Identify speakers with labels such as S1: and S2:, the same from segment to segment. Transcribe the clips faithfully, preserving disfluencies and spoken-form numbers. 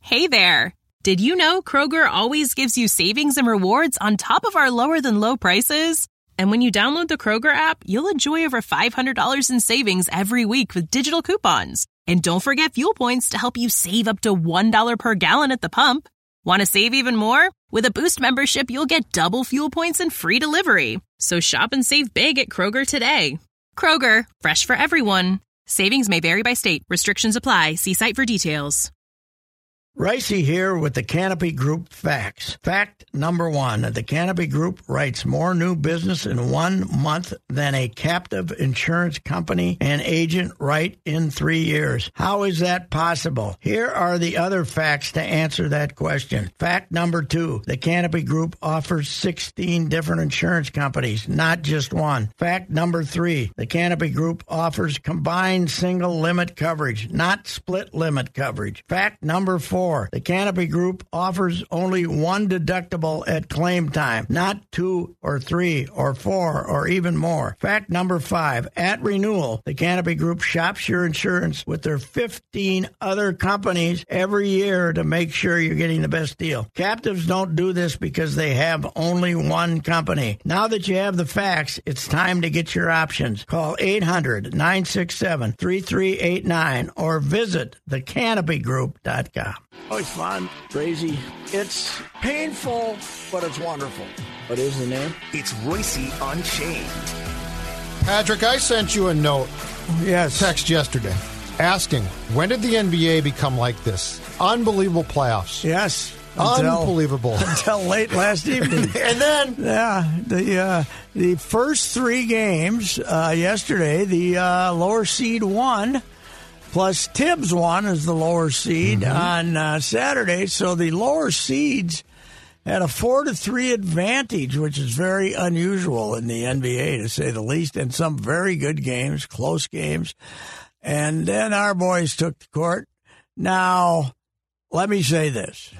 S1: Hey there! Did you know Kroger always gives you savings and rewards on top of our lower-than-low prices? And when you download the Kroger app, you'll enjoy over five hundred dollars in savings every week with digital coupons. And don't forget fuel points to help you save up to one dollar per gallon at the pump. Want to save even more? With a Boost membership, you'll get double fuel points and free delivery. So shop and save big at Kroger today. Kroger, fresh for everyone. Savings may vary by state. Restrictions apply. See site for details.
S2: Ricey here with the Canopy Group facts. Fact number one, the Canopy Group writes more new business in one month than a captive insurance company and agent write in three years. How is that possible? Here are the other facts to answer that question. Fact number two, the Canopy Group offers sixteen different insurance companies, not just one. Fact number three, the Canopy Group offers combined single limit coverage, not split limit coverage. Fact number four, the Canopy Group offers only one deductible at claim time, not two or three or four or even more. Fact number five, at renewal, the Canopy Group shops your insurance with their fifteen other companies every year to make sure you're getting the best deal. Captives don't do this because they have only one company. Now that you have the facts, it's time to get your options. Call eight hundred, nine six seven, three three eight nine or visit the canopy group dot com. Oh, it's fun, crazy. It's painful, but it's wonderful. What is the name?
S3: It's Royce Unchained.
S4: Patrick, I sent you a note.
S2: Yes.
S4: Text yesterday asking, when did the N B A become like this? Unbelievable playoffs.
S2: Yes. Until,
S4: Unbelievable.
S2: Until late last evening.
S4: And then?
S2: Yeah, the uh, the first three games uh, yesterday, the uh, lower seed won. Plus, Tibbs won as the lower seed mm-hmm. on uh, Saturday. So the lower seeds had a four to three advantage, which is very unusual in the N B A, to say the least. And some very good games, close games. And then our boys took the court. Now, let me say this: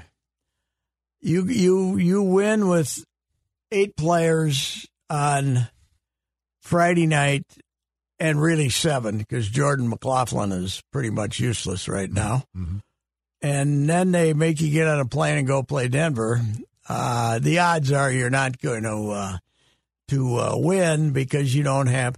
S2: you you you win with eight players on Friday night. And really seven, because Jordan McLaughlin is pretty much useless right now. Mm-hmm. And then they make you get on a plane and go play Denver. Uh, the odds are you're not going to uh, to uh, win because you don't have.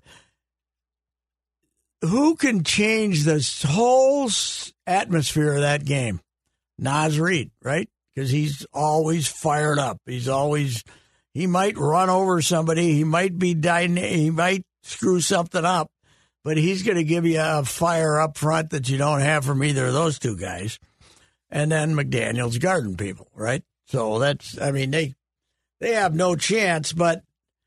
S2: Who can change this whole atmosphere of that game? Naz Reid, right? Because he's always fired up. He's always. He might run over somebody. He might be dying. He might screw something up, but he's going to give you a fire up front that you don't have from either of those two guys. And then McDaniel's guarding people, right? So that's, I mean, they they have no chance, but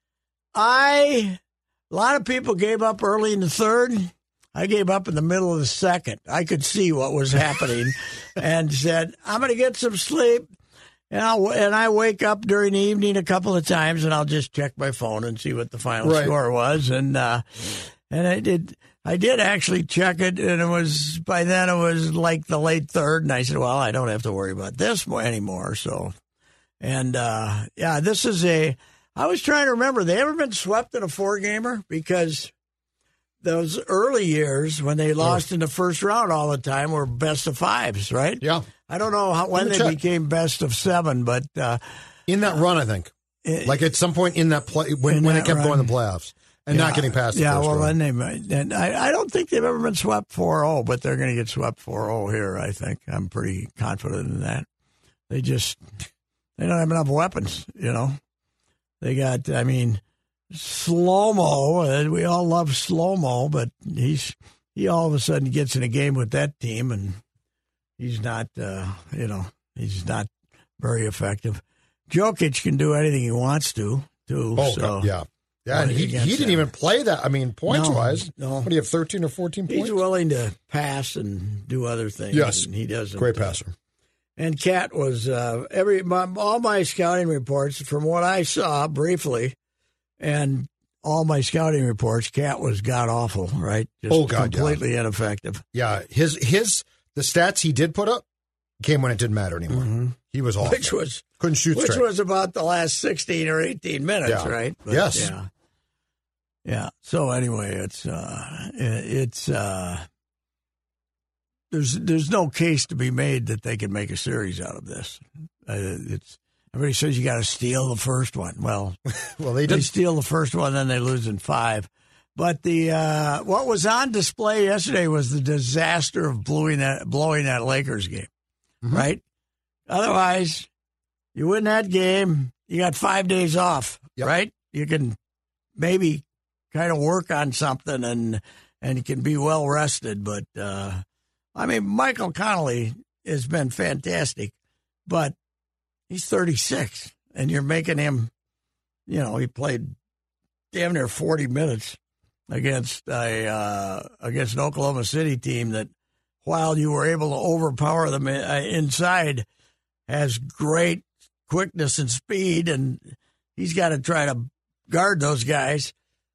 S2: I, a lot of people gave up early in the third. I gave up in the middle of the second. I could see what was happening and said, I'm going to get some sleep. And, I'll, and I wake up during the evening a couple of times, and I'll just check my phone and see what the final right. score was. And uh, and I did I did actually check it, and it was by then it was like the late third. And I said, well, I don't have to worry about this anymore. So, and uh, yeah, this is a. I was trying to remember. They ever been swept in a four gamer? Because those early years when they lost in the first round all the time were best of fives, right?
S4: Yeah.
S2: I don't know how, when they check. became best of seven, but uh,
S4: in that run, I think, it, like at some point in that play when, when it kept run. going the playoffs and yeah, not getting past the
S2: yeah,
S4: first
S2: well,
S4: round.
S2: then they, and I, I don't think they've ever been swept four oh, but they're going to get swept four oh here. I think I'm pretty confident in that. They just they don't have enough weapons, you know. They got, I mean, Slow-Mo. We all love Slow-Mo, but he's he all of a sudden gets in a game with that team and. He's not, uh, you know, he's not very effective. Jokic can do anything he wants to, too.
S4: Oh,
S2: so,
S4: yeah. Yeah, and he, he didn't even play that. I mean, points-wise, no, no. What do you have, thirteen or fourteen points?
S2: He's willing to pass and do other things.
S4: Yes,
S2: and he doesn't.
S4: Great passer.
S2: And Cat was, uh, every my, all my scouting reports, from what I saw briefly, and all my scouting reports, Cat was god-awful, right? Just
S4: oh, God,
S2: completely
S4: yeah.
S2: ineffective.
S4: Yeah, his his... The stats he did put up came when it didn't matter anymore. Mm-hmm. He was awful.
S2: Which was
S4: couldn't shoot
S2: Which
S4: straight.
S2: was about the last sixteen or eighteen minutes,
S4: yeah.
S2: right? But,
S4: yes.
S2: Yeah. Yeah. So anyway, it's uh, it's uh, there's there's no case to be made that they can make a series out of this. Uh, it's everybody says you got to steal the first one. Well,
S4: well they
S2: they
S4: did
S2: steal the first one, then they lose in five. But the uh, what was on display yesterday was the disaster of blowing that blowing that Lakers game, mm-hmm. right? Otherwise, you win that game, you got five days off, yep. right? You can maybe kind of work on something and and you can be well rested. But uh, I mean, Michael Connolly has been fantastic, but he's thirty-six, and you're making him, you know, he played damn near forty minutes against a uh, against an Oklahoma City team that, while you were able to overpower them inside, has great quickness and speed, and he's got to try to guard those guys.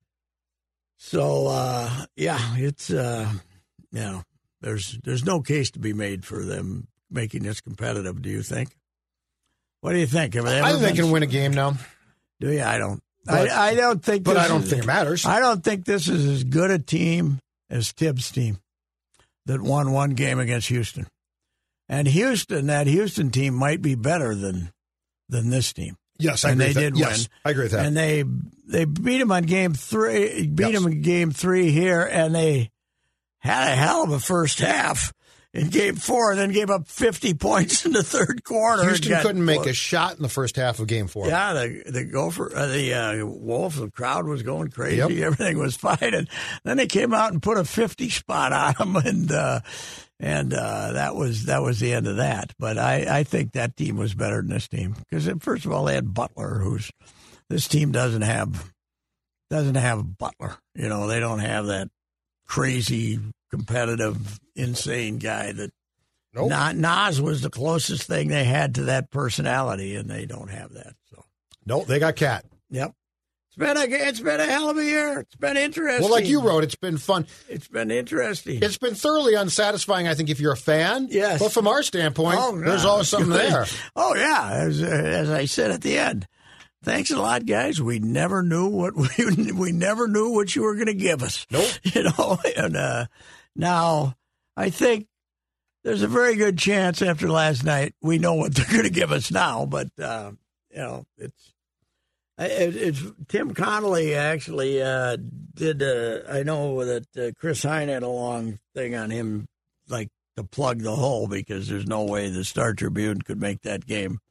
S2: So uh, yeah, it's uh, you know, there's there's no case to be made for them making this competitive. Do you think? What do you think? Have
S4: I think they can win a game now.
S2: Do you? I don't. But, I, I don't think.
S4: But
S2: this
S4: I don't
S2: is,
S4: think it matters.
S2: I don't think this is as good a team as Tibbs' team that won one game against Houston. And Houston, that Houston team might be better than than this team.
S4: Yes, I
S2: and
S4: agree.
S2: they
S4: with
S2: did
S4: that.
S2: win.
S4: Yes, I agree with that.
S2: And they they beat them on game three. Beat
S4: yes.
S2: them in game three here, and they had a hell of a first half in game four, and then gave up fifty points in the third quarter.
S4: Houston
S2: got,
S4: couldn't make a shot in the first half of game four.
S2: Yeah, the the Gopher, uh, the uh, Wolf, the crowd was going crazy.
S4: Yep.
S2: Everything was fine, and then they came out and put a fifty spot on them, and uh, and uh, that was that was the end of that. But I, I think that team was better than this team because first of all they had Butler, who's this team doesn't have doesn't have Butler. You know, they don't have that crazy, competitive, insane guy that
S4: nope.
S2: Nas was the closest thing they had to that personality, and they don't have that. So
S4: no, they got Cat.
S2: Yep. It's been a it's been a hell of a year. It's been interesting.
S4: Well, like you wrote, it's been fun.
S2: It's been interesting.
S4: It's been thoroughly unsatisfying, I think, if you're a fan.
S2: Yes.
S4: But from our standpoint,
S2: oh, no.
S4: there's always something there.
S2: Oh, yeah. As, as I said at the end, thanks a lot, guys. We never knew what we we never knew what you were going to give us.
S4: Nope.
S2: You know, and uh, now I think there's a very good chance after last night we know what they're going to give us now. But uh, you know, it's it, it's Tim Connolly actually uh, did. Uh, I know that uh, Chris Hine had a long thing on him, like to plug the hole because there's no way the Star Tribune could make that game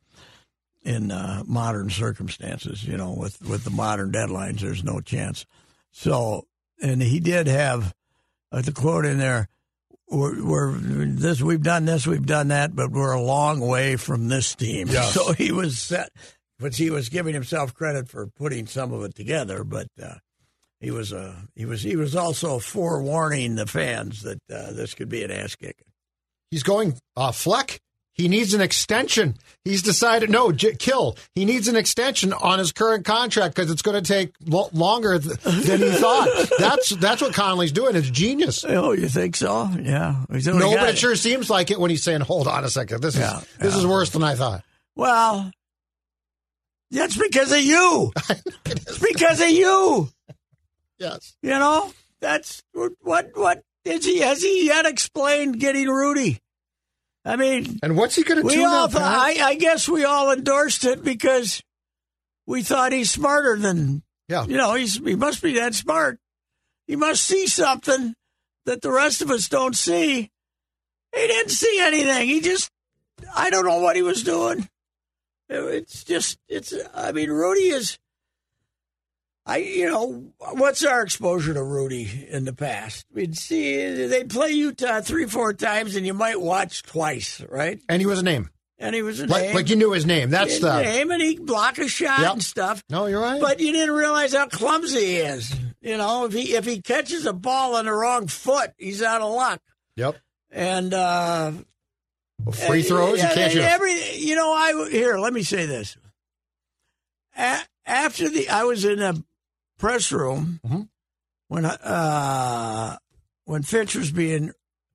S2: in uh, modern circumstances, you know, with, with the modern deadlines, there's no chance. So, and he did have uh, the quote in there, we're, we're this, we've done this, we've done that, but we're a long way from this team.
S4: Yes.
S2: So he was set, but he was giving himself credit for putting some of it together, but uh, he was uh, he was he was also forewarning the fans that uh, this could be an ass kicking.
S4: He's going uh, Fleck. He needs an extension. He's decided, no, J- Kill. He needs an extension on his current contract because it's going to take lo- longer th- than he thought. That's that's what Connolly's doing. It's genius.
S2: Oh, you think so? Yeah.
S4: No, but it sure seems like it when he's saying, hold on a second. This is
S2: yeah,
S4: this
S2: yeah.
S4: is worse than I thought.
S2: Well, that's because of you. It's because of you.
S4: Yes.
S2: You know, that's what, what, what is he, has he yet explained getting Rudy? I mean,
S4: and what's he going to
S2: we
S4: do
S2: all
S4: now?
S2: th- I, I guess we all endorsed it because we thought he's smarter than,
S4: yeah.
S2: you know, he's he must be that smart. He must see something that the rest of us don't see. He didn't see anything. He just, I don't know what he was doing. It's just, it's, I mean, Rudy is, I, you know, what's our exposure to Rudy in the past? We'd see, they'd play Utah three, four times, and you might watch twice, right?
S4: And he was a name.
S2: And he was a
S4: like,
S2: name.
S4: Like you knew his name. That's
S2: his
S4: the
S2: name, and he'd block a shot
S4: yep.
S2: and stuff.
S4: No, you're right.
S2: But you didn't realize how clumsy he is. You know, if he if he catches a ball on the wrong foot, he's out of luck.
S4: Yep.
S2: And uh,
S4: well, free throws,
S2: and,
S4: you can't.
S2: And every, you know, I here. Let me say this. A- after the, I was in a press room
S4: mm-hmm.
S2: when uh, when Finch was being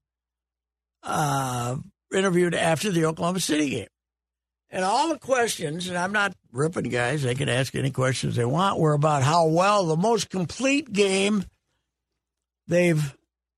S2: uh, interviewed after the Oklahoma City game. And all the questions, and I'm not ripping guys, they can ask any questions they want, were about how well the most complete game they've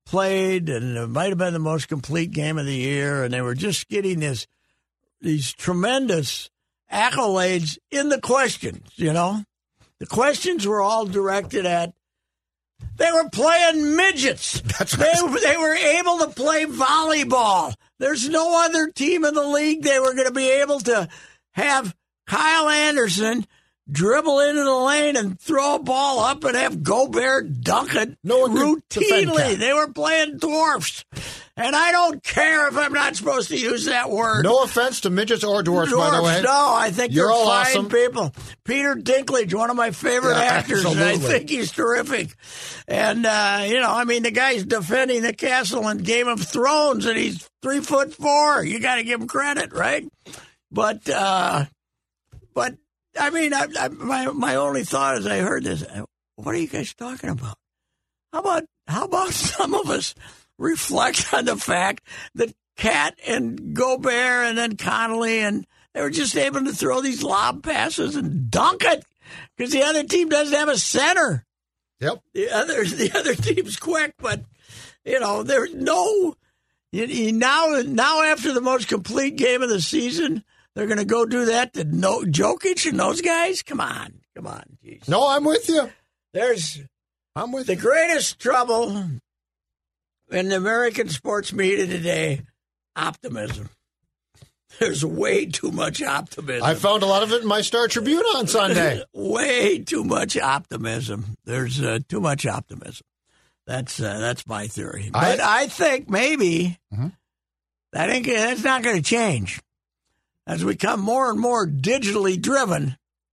S2: played, and it might have been the most complete game of the year, and they were just getting this these tremendous accolades in the questions, you know. The questions were all directed at, they were playing midgets.
S4: That's
S2: they,
S4: right.
S2: they were able to play volleyball. There's no other team in the league they were going to be able to have Kyle Anderson dribble into the lane and throw a ball up and have Gobert dunk it
S4: no one
S2: routinely. They were playing dwarfs. And I don't care if I'm not supposed to use that word.
S4: No offense to midgets or dwarfs,
S2: dwarfs
S4: by the way.
S2: No, I think
S4: You're
S2: they're
S4: all
S2: fine
S4: awesome.
S2: people. Peter Dinklage, one of my favorite
S4: Yeah,
S2: actors. And I
S4: absolutely.
S2: think he's terrific. And, uh, you know, I mean, the guy's defending the castle in Game of Thrones, and he's three foot four. You got to give him credit, right? But, uh, but I mean, I, I, my my only thought as I heard this, what are you guys talking about? How about how about some of us reflect on the fact that Cat and Gobert and then Connolly, and they were just able to throw these lob passes and dunk it because the other team doesn't have a center.
S4: Yep.
S2: The other the other team's quick, but you know there's no. You, you now now after the most complete game of the season, they're going to go do that to no Jokic and those guys. Come on, come on, geez.
S4: No, I'm with you.
S2: There's
S4: I'm with
S2: the
S4: you.
S2: greatest trouble in the American sports media today, optimism. There's way too much optimism.
S4: I found a lot of it in my Star Tribune on Sunday.
S2: Way too much optimism. There's uh, too much optimism. That's uh, that's my theory. But I, I think maybe
S4: mm-hmm.
S2: that ain't, that's not going to change. As we become more and more digitally driven,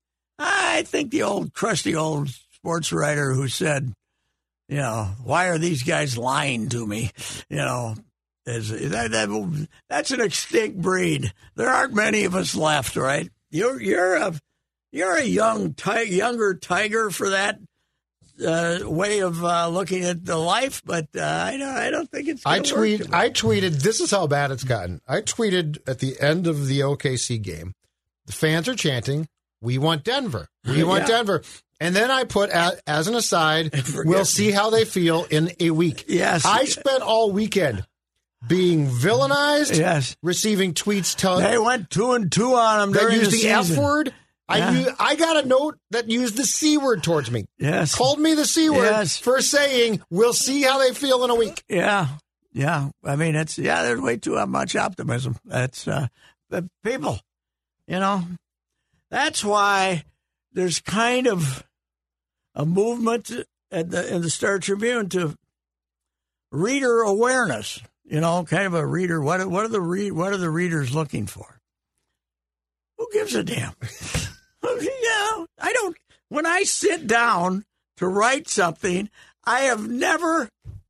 S2: I think the old crusty old sports writer who said, you know, why are these guys lying to me? You know, is that, that that's an extinct breed. There aren't many of us left, right? You're you're a you're a young ti- younger tiger for that uh, way of uh, looking at the life, but uh, I don't I don't think it's.
S4: I
S2: gonna
S4: tweet.
S2: work.
S4: I tweeted. This is how bad it's gotten. I tweeted at the end of the O K C game. The fans are chanting, "We want Denver. We want
S2: Yeah.
S4: Denver." And then I put as, as an aside, we'll see how they feel in a week.
S2: Yes.
S4: I spent all weekend being villainized,
S2: Yes.
S4: receiving tweets telling
S2: They went two and two on them
S4: that
S2: during
S4: used
S2: the,
S4: the, F
S2: season.
S4: word. I
S2: Yeah.
S4: u- I got a note that used the C word towards me.
S2: Yes.
S4: Called me the C word
S2: Yes.
S4: for saying, we'll see how they feel in a week.
S2: Yeah, yeah. I mean, it's yeah. There's way too much optimism. That's uh, but people, you know, that's why there's kind of a movement at the in the Star Tribune to reader awareness. You know, kind of a reader. What what are the read What are the readers looking for? Who gives a damn? Yeah, I don't. When I sit down to write something, I have never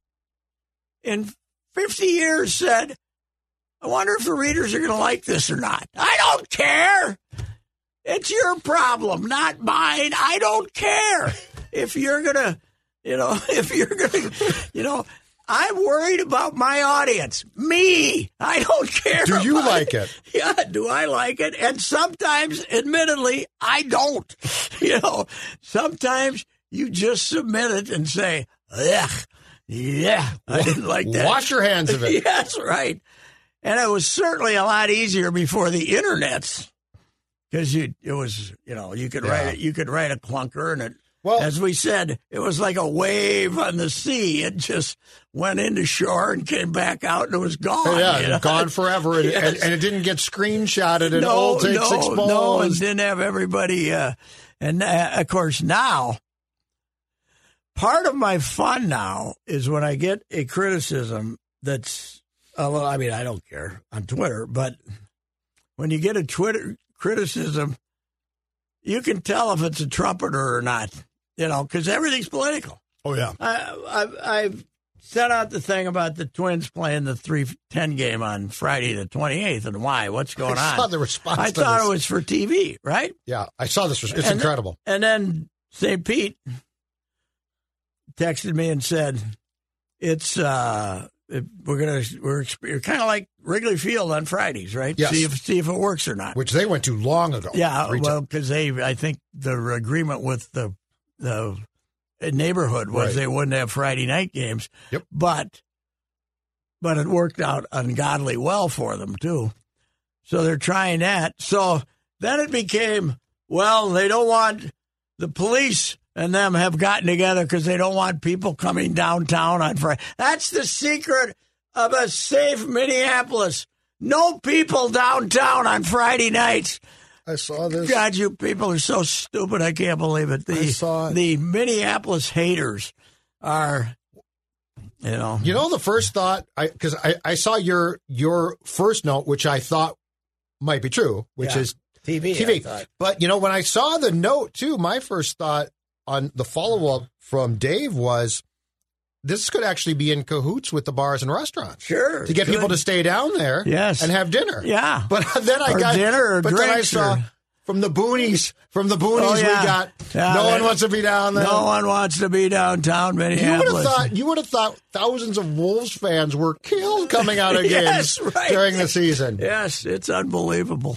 S2: in fifty years said, I wonder if the readers are going to like this or not. I don't care. It's your problem, not mine. I don't care if you're going to, you know, if you're going to, you know, I'm worried about my audience. Me. I don't care.
S4: Do you
S2: about
S4: like it?
S2: Yeah, do I like it? And sometimes, admittedly, I don't. You know, sometimes you just submit it and say, ugh, yeah, I didn't like that.
S4: Wash your hands of it.
S2: Yes, right. And it was certainly a lot easier before the internets because you it was, you know, you could
S4: Yeah.
S2: write it, you could write a clunker and it,
S4: Well-
S2: as we said, it was like a wave on the sea. It just went into shore and came back out and it was gone.
S4: Yeah,
S2: you know?
S4: gone forever, and,
S2: Yes.
S4: and, and it didn't get screenshotted and
S2: no,
S4: old takes
S2: no,
S4: exposed.
S2: no, and didn't have everybody. Uh, and uh, of course, now part of my fun now is when I get a criticism that's, uh, well, I mean, I don't care on Twitter, but when you get a Twitter criticism, you can tell if it's a trumpeter or not, you know, because everything's political.
S4: Oh, yeah.
S2: I, I've, I've sent out the thing about the Twins playing the three ten game on Friday the twenty-eighth and why, what's going
S4: I
S2: on.
S4: saw the response
S2: I
S4: to
S2: thought
S4: this.
S2: it was for T V, right?
S4: Yeah, I saw this. It's
S2: And-
S4: incredible.
S2: And then Saint Pete texted me and said, "It's uh, it, we're gonna we're kind of like Wrigley Field on Fridays, right?
S4: Yes.
S2: See if see if it works or not."
S4: Which they went to long ago.
S2: Yeah,
S4: Retail.
S2: well, because they, I think the agreement with the the neighborhood was
S4: Right.
S2: they wouldn't have Friday night games.
S4: Yep.
S2: But but it worked out ungodly well for them, too. So they're trying that. So then it became, well, they don't want the police and them have gotten together because they don't want people coming downtown on Friday. That's the secret of a safe Minneapolis. No people downtown on Friday nights.
S4: I saw this.
S2: God, you people are so stupid. I can't believe it. The,
S4: I saw it.
S2: The Minneapolis haters are, you know.
S4: You know, the first thought, because I, I, I saw your your first note, which I thought might be true, which
S2: Yeah.
S4: is
S2: T V.
S4: T V. But, you know, when I saw the note, too, my first thought on the follow-up from Dave was, this could actually be in cahoots with the bars and restaurants.
S2: Sure.
S4: To get
S2: good.
S4: people to stay down there
S2: Yes.
S4: and have dinner.
S2: Yeah.
S4: But then I
S2: Or
S4: got
S2: dinner or
S4: but then I
S2: drinks
S4: saw
S2: or-
S4: from the boonies, from the boonies
S2: Oh, yeah.
S4: we got
S2: Yeah,
S4: no
S2: they-
S4: one wants to be down there.
S2: No one wants to be downtown
S4: You would
S2: Minneapolis.
S4: have thought you would have thought thousands of Wolves fans were killed coming out of games
S2: Yes, right.
S4: during the season.
S2: Yes, it's unbelievable.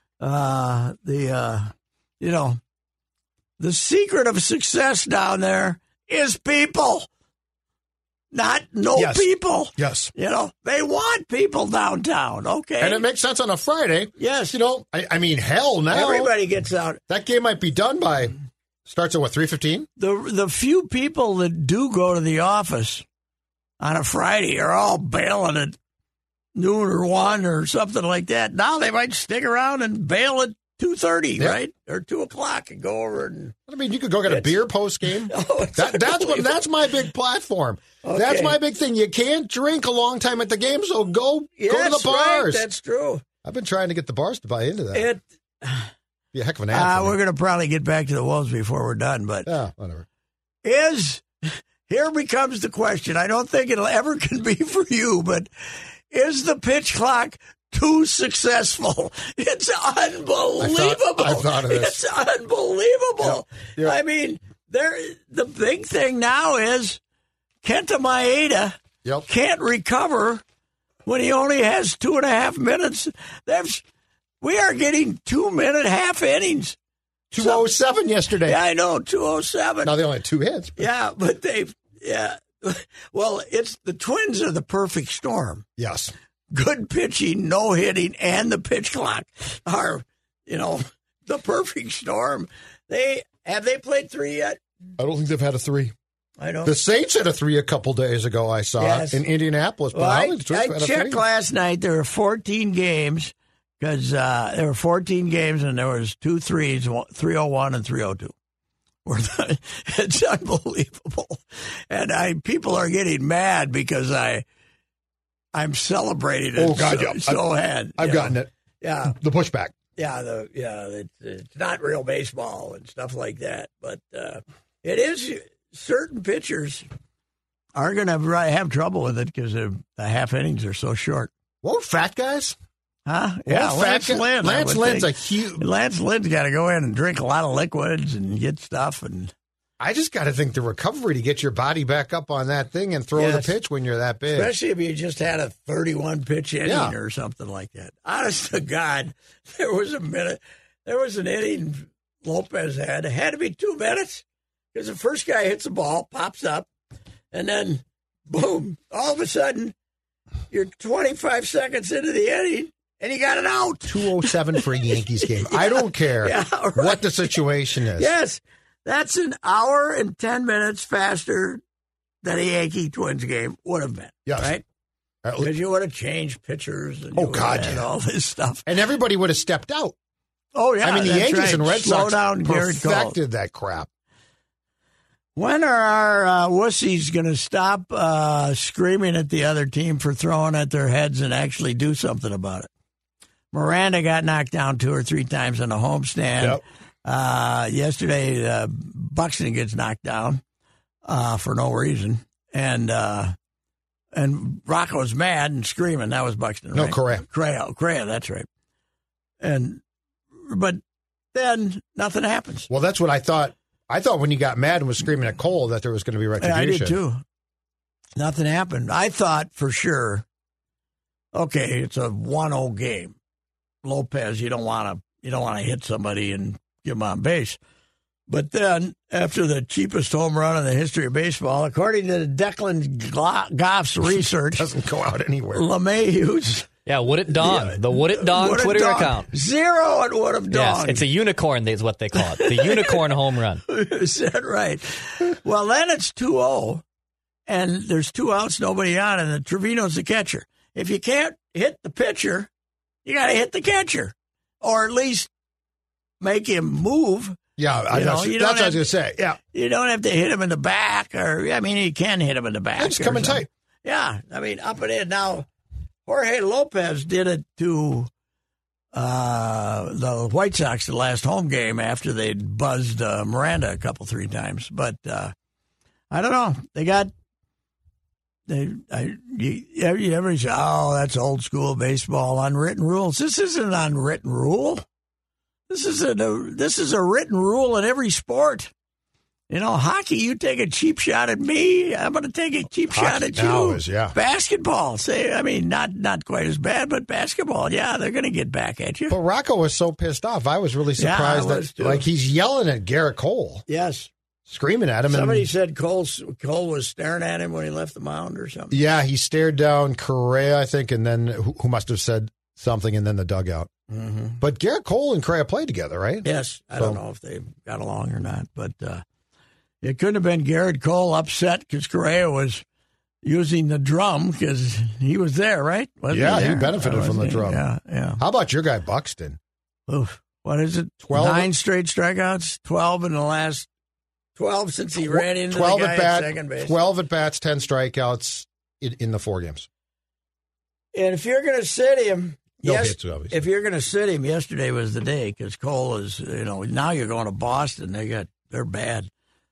S2: Uh, the uh, you know, the secret of success down there is people, not no
S4: Yes.
S2: people.
S4: Yes.
S2: You know, they want people downtown. Okay,
S4: And it makes sense on a Friday.
S2: yes,
S4: You know, I, I mean, hell now.
S2: everybody gets out.
S4: That game might be done by, starts at what, three fifteen?
S2: The the few people that do go to the office on a Friday are all bailing at noon or one or something like that. Now they might stick around and bail at two thirty,
S4: Yeah.
S2: right, or two o'clock, and go over and.
S4: I mean, you could go get a
S2: It's-
S4: beer post game.
S2: Oh, it's
S4: that, that's what.
S2: unbelievable.
S4: That's my big platform. That's
S2: Okay.
S4: my big thing. You can't drink a long time at the game, so go go to
S2: Yes,
S4: the bars.
S2: Right, that's true.
S4: I've been trying to get the bars to buy into that.
S2: It.
S4: be a heck of an ad.
S2: Uh,
S4: for me.
S2: we're going to probably get back to the Wolves before we're done, but
S4: Yeah, whatever.
S2: is here becomes the question. I don't think it'll ever can be for you, but is the pitch clock too successful? It's unbelievable.
S4: I thought of this.
S2: It's unbelievable.
S4: Yeah, yeah.
S2: I mean, there. The big thing now is Kenta Maeda
S4: Yep.
S2: can't recover when he only has two and a half minutes. There's, we are getting two minute half innings.
S4: two oh seven yesterday.
S2: Yeah, I know, two oh seven.
S4: Now they only had two hits. but-
S2: Yeah, but they've, yeah. Well, it's the Twins are the perfect storm.
S4: Yes.
S2: Good pitching, no hitting, and the pitch clock are, you know, the perfect storm. They have they played three yet?
S4: I don't think they've had a three.
S2: I don't.
S4: The Saints had a three a couple days ago, I saw,
S2: Yes.
S4: in Indianapolis. But
S2: Well,
S4: I,
S2: I,
S4: don't think the Twins
S2: I
S4: had a
S2: checked
S4: three.
S2: last night. There were fourteen games because uh, there were fourteen games and there was two threes, three oh one and three oh two. It's unbelievable, and I people are getting mad because I I'm celebrating it.
S4: Oh, God,
S2: so,
S4: yeah.
S2: so had
S4: I've
S2: you
S4: gotten
S2: know.
S4: it.
S2: Yeah,
S4: The pushback.
S2: yeah, the yeah. It's, it's not real baseball and stuff like that, but uh, it is. Certain pitchers are going to have trouble with it because the half innings are so short.
S4: Whoa, fat guys?
S2: Huh?
S4: Whoa,
S2: Yeah,
S4: fat
S2: Lance
S4: guy-
S2: Lynn. I
S4: Lance
S2: would
S4: Lynn's a
S2: think.
S4: huge.
S2: Lance Lynn's got to go in and drink a lot of liquids and get stuff. And
S4: I just got to think the recovery to get your body back up on that thing and throw
S2: Yes.
S4: the pitch when you're that big.
S2: especially if you just had a thirty-one pitch inning
S4: Yeah.
S2: or something like that. Honest to God, there was a minute, there was an inning Lopez had. It had to be two minutes because the first guy hits the ball, pops up, and then boom, all of a sudden you're twenty-five seconds into the inning and you got it out.
S4: two oh seven for a Yankees game. I don't care
S2: Yeah, right.
S4: what the situation is.
S2: Yes, that's an hour and ten minutes faster than a Yankee Twins game would have been.
S4: Yes.
S2: Right?
S4: At
S2: Because
S4: le-
S2: you would have changed pitchers and
S4: Oh,
S2: you would
S4: God,
S2: have had
S4: yeah.
S2: all this stuff.
S4: And everybody would have stepped out.
S2: Oh, yeah.
S4: I mean, the
S2: that's
S4: Yankees
S2: right.
S4: and Red
S2: Slow
S4: Sox
S2: down, Garrett Cole.
S4: perfected that crap.
S2: When are our uh, wussies going to stop uh, screaming at the other team for throwing at their heads and actually do something about it? Miranda got knocked down two or three times on the homestand.
S4: Yep.
S2: Uh, yesterday, uh, Buxton gets knocked down uh, for no reason, and uh, and Rocco's mad and screaming. That was Buxton.
S4: No,
S2: right?
S4: Correa.
S2: Correa, Correa, that's right. And but then nothing happens.
S4: Well, that's what I thought. I thought when he got mad and was screaming at Cole that there was going to be
S2: Yeah,
S4: retribution.
S2: I did too. Nothing happened. I thought for sure. Okay, it's a one oh game. Lopez, you don't want to you don't want to hit somebody and get him on base. But then, after the cheapest home run in the history of baseball, according to Declan Goff's research,
S4: doesn't go out anywhere.
S2: LeMahieu's.
S5: Yeah, Would It Dong,
S2: Yeah.
S5: the Would It Dong
S2: Would It
S5: Twitter
S2: Dong.
S5: account.
S2: Zero at Would Have Dong.
S5: Yes, it's a unicorn is what they call it. The unicorn home run.
S2: Is that right? Well, then it's two oh, and there's two outs, nobody on, and the Trevino's the catcher. If you can't hit the pitcher, you got to hit the catcher, or at least make him move.
S4: Yeah, I,
S2: You know,
S4: that's,
S2: you
S4: that's
S2: don't
S4: what I
S2: have-
S4: was going to say. Yeah.
S2: You don't have to hit him in the back, or, I mean, you can hit him in the back.
S4: It's
S2: or
S4: coming
S2: something.
S4: tight.
S2: Yeah, I mean, up and in. Now, Jorge Lopez did it to uh, the White Sox the last home game after they'd buzzed uh, Miranda a couple, three times. But uh, I don't know. They got they. I, you, you ever say, "Oh, that's old school baseball, unwritten rules." This isn't an unwritten rule. This is a this is a written rule in every sport. You know, hockey, you take a cheap shot at me, I'm going to take a cheap
S4: Hockey
S2: shot at
S4: now
S2: you.
S4: is, yeah.
S2: Basketball, say, I mean, not not quite as bad, but basketball, yeah, they're going to get back at you.
S4: But Rocco was so pissed off. I was really
S2: Yeah, I
S4: surprised
S2: was
S4: that,
S2: too.
S4: like, he's yelling at Garrett Cole,
S2: Yes.
S4: screaming at him.
S2: Somebody
S4: and,
S2: said Cole, Cole was staring at him when he left the mound or something.
S4: yeah, he stared down Correa, I think, and then who, who must have said something, and then the dugout.
S2: Mm-hmm.
S4: But Garrett Cole and Correa played together, right?
S2: Yes, I
S4: So-
S2: don't know if they got along or not, but uh, it couldn't have been Garrett Cole upset because Correa was using the drum because he was there, right? Wasn't
S4: Yeah, he
S2: there?
S4: benefited
S2: Or
S4: from the
S2: wasn't he?
S4: drum.
S2: Yeah, yeah.
S4: How about your guy, Buxton?
S2: Oof. What is it?
S4: Twelve-
S2: Nine straight strikeouts? Twelve in the last twelve since he ran into
S4: twelve
S2: the guy
S4: at bat,
S2: at second base.
S4: twelve at bats, ten strikeouts in, in the four games.
S2: And if you're going to sit him,
S4: No
S2: yes,
S4: hits, obviously.
S2: if you're going to sit him, yesterday was the day because Cole is, you know, now you're going to Boston. They got they're bad,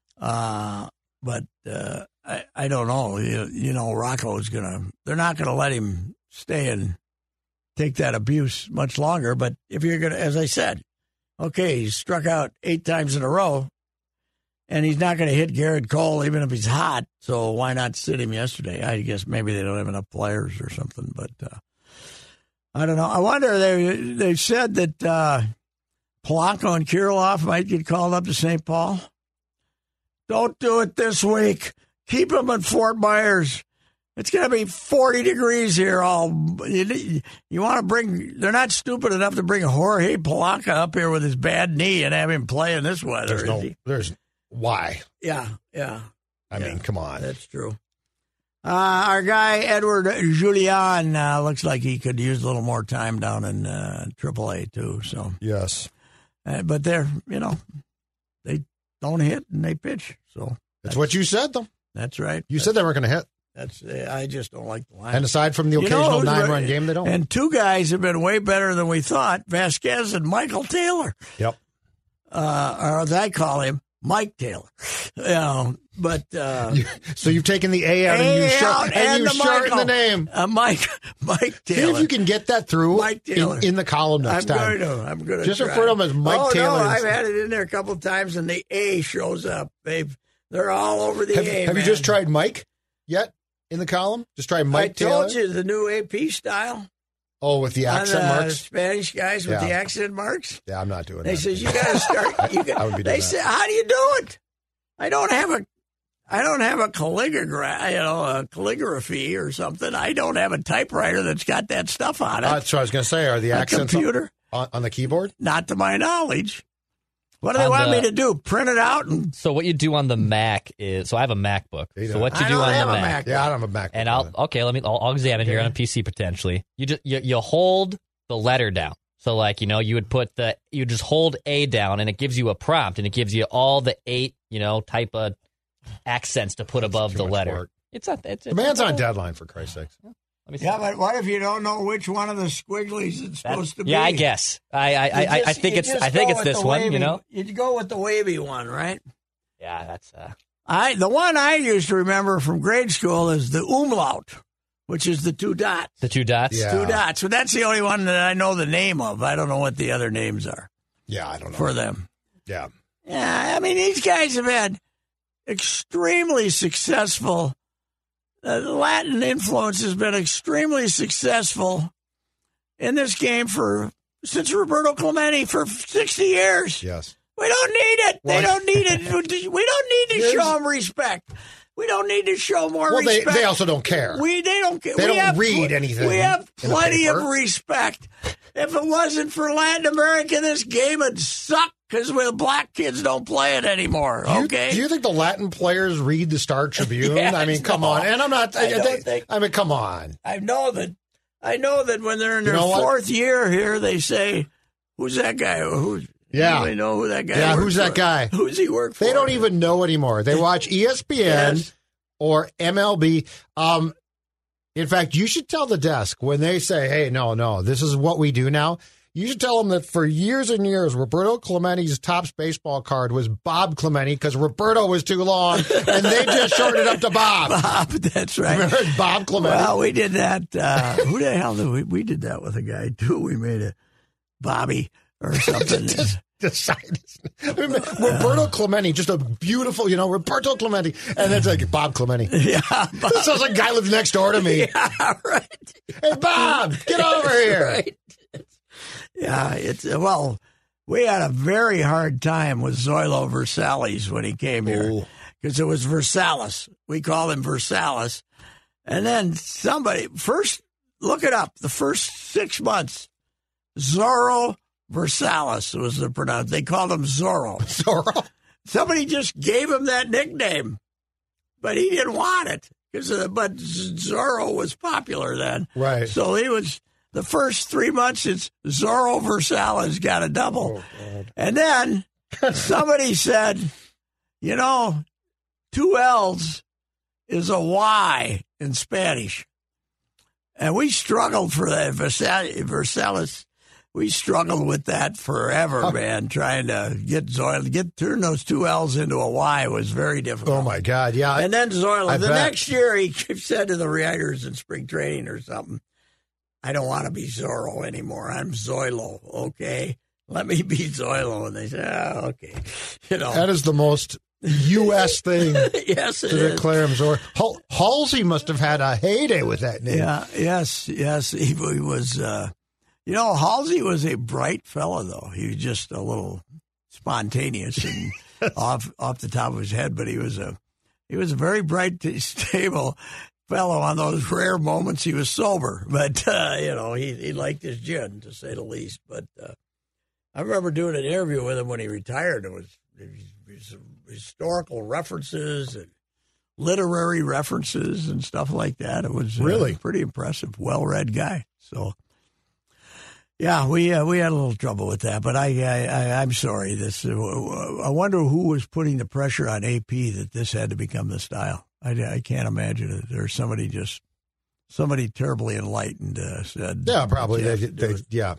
S2: uh, but uh, I I don't know. You, you know, Rocco's going to. They're not going to let him stay and take that abuse much longer. But if you're going to, as I said, okay, he's struck out eight times in a row. And he's not going to hit Garrett Cole even if he's hot. So why not sit him yesterday? I guess maybe they don't have enough players or something. But uh, I don't know. I wonder. They they said that uh, Polanco and Kirilloff might get called up to Saint Paul. Don't do it this week. Keep them at Fort Myers. It's going to be forty degrees here. All you, you want to bring? They're not stupid enough to bring Jorge Polanco up here with his bad knee and have him play in this weather.
S4: There's
S2: is
S4: no,
S2: he?
S4: there's why?
S2: Yeah, yeah.
S4: I
S2: Yeah.
S4: mean, come on.
S2: That's true. Uh, our guy, Edward Julian, uh, looks like he could use a little more time down in uh, triple A, too. So,
S4: Yes,
S2: uh, but they're, you know, they don't hit and they pitch. So
S4: that's what you said, though.
S2: that's right.
S4: You
S2: that's,
S4: said they weren't going to hit.
S2: That's uh, I just don't like the line.
S4: And aside from the
S2: You know
S4: occasional
S2: who's
S4: nine-run
S2: right-
S4: game, they don't.
S2: And two guys have been way better than we thought, Vasquez and Michael Taylor.
S4: Yep.
S2: Uh, or as I call him, Mike Taylor. You know, but... Uh,
S4: So you've taken the A out and you,
S2: A
S4: short,
S2: out
S4: and
S2: and
S4: you
S2: the
S4: shorten
S2: Michael.
S4: the name.
S2: Uh, Mike, Mike
S4: See
S2: Taylor.
S4: if you can get that through
S2: Mike Taylor.
S4: in, in the column next
S2: I'm
S4: time.
S2: going to. I'm going to
S4: Just
S2: try.
S4: refer to him as Mike
S2: oh,
S4: Taylor.
S2: No, I've had it in there a couple of times, and the A shows up. They've they're all over the
S4: Have,
S2: A.
S4: have you
S2: man.
S4: just tried Mike yet in the column? Just try Mike
S2: I
S4: Taylor.
S2: told you the new A P style.
S4: Oh, with the accent
S2: on, uh,
S4: marks.
S2: Spanish guys with
S4: Yeah.
S2: the accent marks.
S4: Yeah, I'm not doing
S2: They
S4: that.
S2: says you got to start. You got,
S4: I would be doing
S2: they
S4: that.
S2: say, how do you do it? I don't have a. I don't have a calligraphy, you know, a calligraphy or something. I don't have a typewriter that's got that stuff on it.
S4: Uh, that's what I was going to say. Are the
S2: a
S4: accents
S2: computer,
S4: on, on the keyboard?
S2: not to my knowledge. What do they
S5: On
S2: want
S5: the-
S2: me to do? Print it out and
S5: So what you do on the Mac is, so I have a MacBook.
S4: You
S5: So
S4: don't.
S5: what you
S2: I
S5: do
S2: don't
S5: on
S2: have
S5: the
S2: a
S5: Mac,
S2: Mac.
S4: Yeah, I don't have a Mac.
S5: and I'll okay, let me, I'll, I'll examine here on a P C potentially. You just you, you hold the letter down. So like you know you would put the you just hold A down and it gives you a prompt and it gives you all the eight you know type of accents to put above
S4: too
S5: the
S4: much
S5: letter.
S4: work.
S5: It's not. It's,
S4: The
S5: it's
S4: man's
S5: not-
S4: on deadline, for Christ's sakes.
S5: Let me see.
S2: yeah, but what if you don't know which one of the squigglies it's
S5: That-
S2: supposed to be?
S5: yeah, I guess. I I,
S2: You
S5: I, I
S2: just-
S5: think
S2: you
S5: it's
S2: just
S5: I think
S2: go
S5: it's
S2: with
S5: this
S2: the
S5: one.
S2: wavy-
S5: You know.
S2: you go with the wavy one, right?
S5: Yeah, that's. Uh,
S2: I the one I used to remember from grade school is the umlaut, which is the two dots.
S5: the two dots.
S4: Yeah.
S2: Two dots. But that's the only one that I know the name of. I don't know what the other names are
S4: Yeah, I don't know.
S2: for them.
S4: Yeah.
S2: Yeah, I mean, these guys have had extremely successful. Uh, the Latin influence has been extremely successful in this game for since Roberto Clemente for sixty years.
S4: Yes.
S2: We don't need it. They
S4: What?
S2: don't need it. We don't need to
S4: Here's-
S2: show them respect. We don't need to show more
S4: Well, they,
S2: respect.
S4: they also don't care.
S2: We they don't care.
S4: They
S2: we
S4: don't
S2: have,
S4: read anything
S2: We have
S4: in the
S2: plenty of
S4: paper.
S2: respect. If it wasn't for Latin America, this game would suck because the black kids don't play it anymore.
S4: Do you-
S2: Okay.
S4: Do you think the Latin players read the Star Tribune?
S2: Yes,
S4: I mean, come
S2: no.
S4: on. And I'm not.
S2: I
S4: I,
S2: don't
S4: they-
S2: think-
S4: I mean, come on.
S2: I know that. I know that when they're in
S4: You
S2: their
S4: know what?
S2: fourth year here, they say, "Who's that guy? Who's
S4: Yeah.
S2: They know who that guy.
S4: Yeah,
S2: works
S4: who's that
S2: for.
S4: guy?
S2: Who's he work for?
S4: They don't even know anymore. They watch E S P N
S2: Yes.
S4: or M L B. Um, in fact, you should tell the desk when they say, "Hey, no, no, this is what we do now." You should tell them that for years and years, Roberto Clementi's Topps baseball card was Bob Clementi because Roberto was too long, and they just shortened it up to Bob.
S2: Bob. That's right.
S4: Remember Bob Clementi?
S2: Well, we did that. Uh, who the hell did we? We did that with a guy too. We made a Bobby or something.
S4: Just decide. Roberto Clementi, just a beautiful, you know, Roberto Clementi, and it's like Bob Clementi.
S2: yeah, Bob.
S4: This sounds like a guy lives next door to me.
S2: Yeah, right.
S4: Hey, Bob, get over here.
S2: Right. Yeah, it's well. We had a very hard time with Zoilo Versalles when he came here because it was Versalles. We called him Versalles, and then somebody first look it up. The first six months, Zorro Versalles was the pronoun. They called him Zorro.
S4: Zorro.
S2: Somebody just gave him that nickname, but he didn't want it because. But Zorro was popular then,
S4: Right.
S2: So he was. The first three months, it's Zorro Versalles got a double.
S4: Oh,
S2: and then somebody said, you know, two L's is a Y in Spanish. And we struggled for that. Versalles, we struggled with that forever, man, trying to get Zoilo, get turn those two L's into a Y was very difficult.
S4: Oh, my God, yeah.
S2: And then Zoilo,
S4: I
S2: the
S4: bet.
S2: next year, he said to the writers in spring training or something, I don't want to be Zorro anymore. I'm Zoilo, okay? Let me be Zoilo. And they said, oh, okay. You know.
S4: That is the most U S thing
S2: yes, it
S4: to
S2: is.
S4: declare him Zorro. Hal- Halsey must have had a heyday with that name.
S2: Yeah, yes, yes. He, he was, uh, you know, Halsey was a bright fellow, though. He was just a little spontaneous and off off the top of his head, but he was a he was a very bright, stable fellow. On those rare moments he was sober, but uh, you know he he liked his gin, to say the least. But uh, I remember doing an interview with him when he retired. It was, it was historical references and literary references and stuff like that. It was uh,
S4: Really?
S2: pretty impressive, well-read guy. So yeah, we uh, we had a little trouble with that, but I, I, I I'm sorry. This uh, I wonder who was putting the pressure on A P that this had to become the style. I, I can't imagine it. There's somebody just somebody terribly enlightened uh, said.
S4: Yeah, probably.
S2: "You
S4: They,
S2: have to do
S4: they,
S2: it."
S4: yeah.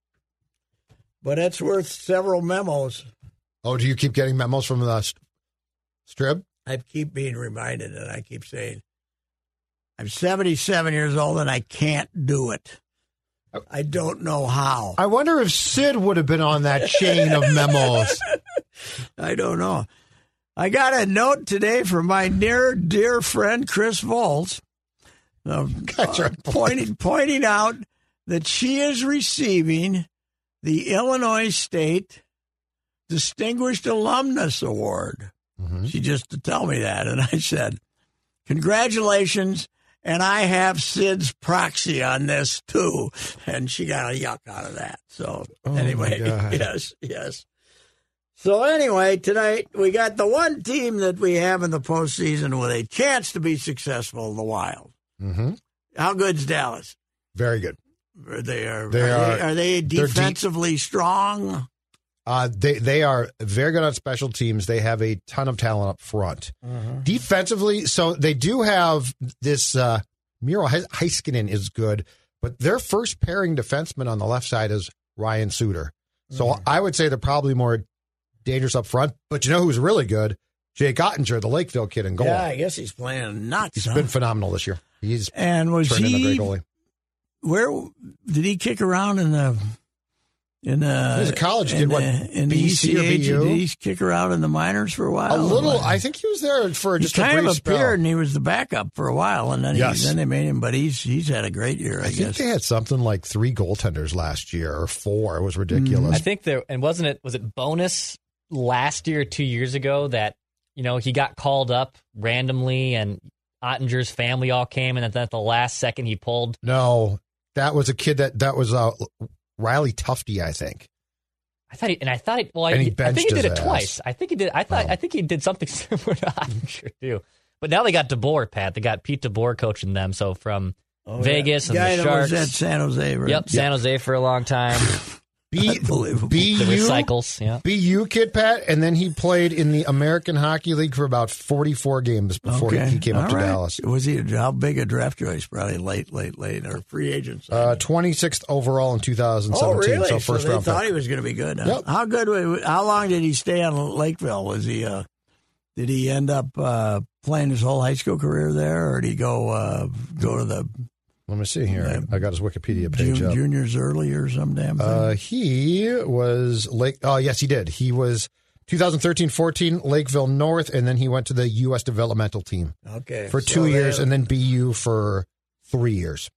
S2: But that's worth several memos.
S4: Oh, do you keep getting memos from the st- strip?
S2: I keep being reminded, and I keep saying, I'm seventy-seven years old, and I can't do it. I don't know how.
S4: I wonder if Sid would have been on that chain of memos.
S2: I don't know. I got a note today from my near dear friend Chris Volz, uh,
S4: That's right.
S2: pointing pointing out that she is receiving the Illinois State Distinguished Alumnus Award.
S4: Mm-hmm.
S2: She just to tell me that, and I said, "Congratulations." And I have Sid's proxy on this, too. And she got a yuck out of that. So,
S4: Oh,
S2: anyway,
S4: my God.
S2: yes, yes. So, anyway, tonight we got the one team that we have in the postseason with a chance to be successful, the Wild.
S4: Mm-hmm.
S2: How good's Dallas?
S4: Very good.
S2: Are they, are,
S4: They
S2: are,
S4: are-
S2: they, are they
S4: they're deep.
S2: defensively strong?
S4: Uh, they they are very good on special teams. They have a ton of talent up front.
S2: Mm-hmm.
S4: Defensively, so they do have this. Uh, Miro Heiskanen is good, but their first pairing defenseman on the left side is Ryan Suter. So
S2: Mm-hmm.
S4: I would say they're probably more dangerous up front. But you know who's really good? Jake Ottinger, the Lakeville kid in goal.
S2: Yeah, I guess he's playing nuts.
S4: He's
S2: huh?
S4: been phenomenal this year. He's
S2: And was
S4: turned into a
S2: he
S4: great goalie.
S2: where did he kick around in the in the
S4: He was a college
S2: in
S4: kid, what,
S2: the, in the
S4: B C or
S2: E C H?
S4: B U?
S2: Did he kick around in the minors for a while?
S4: A little.
S2: Or what?
S4: I think he was there for
S2: he
S4: just a
S2: kind
S4: brief
S2: of
S4: spell.
S2: appeared and he was the backup for a while, and then he,
S4: Yes.
S2: then they made him. But he's he's had a great year, I,
S4: I think
S2: guess.
S4: they had something like three goaltenders last year or four. It was ridiculous.
S5: I think there, and wasn't it, was it Bonus last year or two years ago that, you know, he got called up randomly and Ottinger's family all came, and then at the last second he pulled?
S4: No, that was a kid that, that was uh, Riley Tufte, I think.
S5: I thought, he, and I thought, he, well, I,
S4: he
S5: I think he did it
S4: ass.
S5: twice. I think he did. I thought, oh. I think he did something similar to Ottinger too. But now they got DeBoer, Pat. They got Pete DeBoer coaching them. So from oh, Vegas
S2: yeah.
S5: and the
S2: Guy
S5: Sharks,
S2: that was at San Jose, right?
S5: Yep, San Jose for a long time.
S4: B, B U,
S5: the recycles, yeah.
S4: B U kid, Pat, and then he played in the American Hockey League for about forty-four games before
S2: okay.
S4: he came
S2: All
S4: up to
S2: right.
S4: Dallas.
S2: Was he, how big a draft choice? Probably late, late, late, or free agents?
S4: Uh, twenty-sixth overall in two thousand seventeen.
S2: Oh, really?
S4: So first
S2: so they
S4: round
S2: thought
S4: pick.
S2: he was going to be good. Huh?
S4: Yep.
S2: How good? was- How long did he stay on Lakeville? Was he? Uh, did he end up uh, playing his whole high school career there, or did he go uh, go to the
S4: Let me see here.
S2: Uh,
S4: I got his Wikipedia page
S2: jun-
S4: up.
S2: juniors early or some damn thing?
S4: Uh, he was Lake. Oh, yes, he did. He was twenty thirteen fourteen Lakeville North, and then he went to the U S developmental team
S2: okay,
S4: for
S2: so
S4: two
S2: they-
S4: years, and then B U for three years.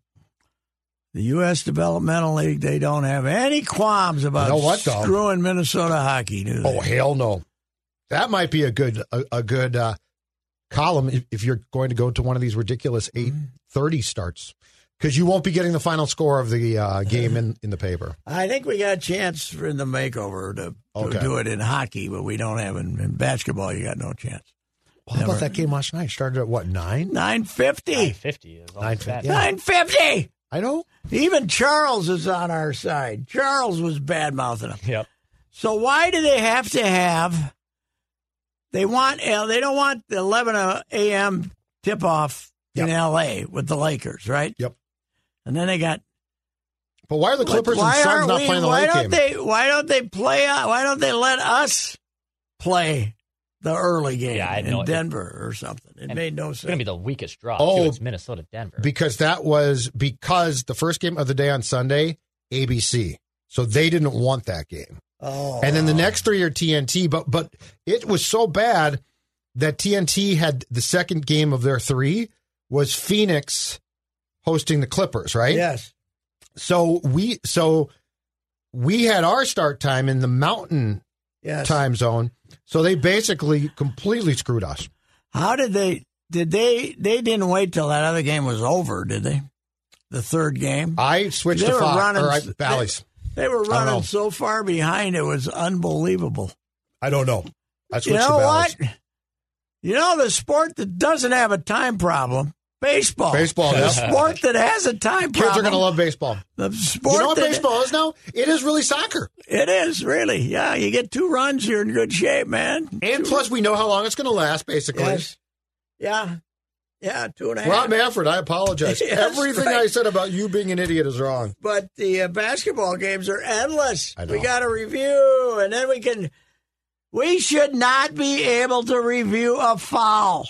S2: The U S Developmental League, they don't have any qualms about
S4: You know what, though?
S2: screwing Minnesota hockey, do they?
S4: Oh, hell no. That might be a good a, a good uh, column if, if you're going to go to one of these ridiculous eight thirty starts, because you won't be getting the final score of the uh, game in, in the paper.
S2: I think we got a chance for in the makeover to, to
S4: Okay.
S2: do it in hockey, but we don't have in, in basketball. You got no chance.
S4: Well, how about that game last night? Started at what, nine?
S2: Nine fifty.
S5: fifty is all
S4: Nine
S5: that.
S4: fifty. Yeah.
S2: Nine fifty.
S4: I know.
S2: Even Charles is on our side. Charles was bad mouthing him.
S5: Yep.
S2: So why do they have to have? They want they don't want the eleven a.m. tip off in
S4: Yep.
S2: L A with the Lakers, right?
S4: Yep.
S2: And then they got.
S4: But why are the Clippers
S2: why
S4: and Suns
S2: aren't
S4: not
S2: we-
S4: playing the
S2: why
S4: late
S2: don't
S4: game?
S2: They, why don't they play? uh, Why don't they let us play the early game
S5: Yeah, I
S2: in
S5: know.
S2: Denver or something? It
S5: And
S2: made no
S5: It's going to be
S2: sense.
S5: the weakest draw.
S4: Oh,
S5: too. It's Minnesota Denver.
S4: Because that was because the first game of the day on Sunday, A B C. So they didn't want that game.
S2: Oh,
S4: And then the next three are T N T, but but it was so bad that T N T had the second game of their three was Phoenix hosting the Clippers, right?
S2: yes.
S4: So we so we had our start time in the Mountain
S2: Yes.
S4: time zone. So they basically completely screwed us.
S2: How did they? Did they? They didn't wait till that other game was over, did they? The third game.
S4: I switched
S2: They
S4: to
S2: were
S4: Fox
S2: running-
S4: or I,
S2: they-
S4: Bally's.
S2: They were
S4: I don't know.
S2: running so far behind; it was unbelievable.
S4: I don't know. I switched
S2: You know
S4: to Bally's.
S2: what? You know the sport that doesn't have a time problem. Baseball.
S4: Baseball,
S2: The
S4: yeah.
S2: sport that has a time
S4: Kids
S2: problem.
S4: are going to love baseball.
S2: The sport
S4: You know what
S2: that-
S4: baseball is now? It is really soccer.
S2: It is, really. Yeah, you get two runs, you're in good shape, man.
S4: And
S2: Two-
S4: plus, we know how long it's going to last, basically.
S2: Yes. Yeah. Yeah, two and a half.
S4: Rob Manfred, I apologize.
S2: Yes,
S4: Everything
S2: right.
S4: I said about you being an idiot is wrong.
S2: But the uh, basketball games are endless.
S4: I know.
S2: We got to review, and then we can. We should not be able to review a foul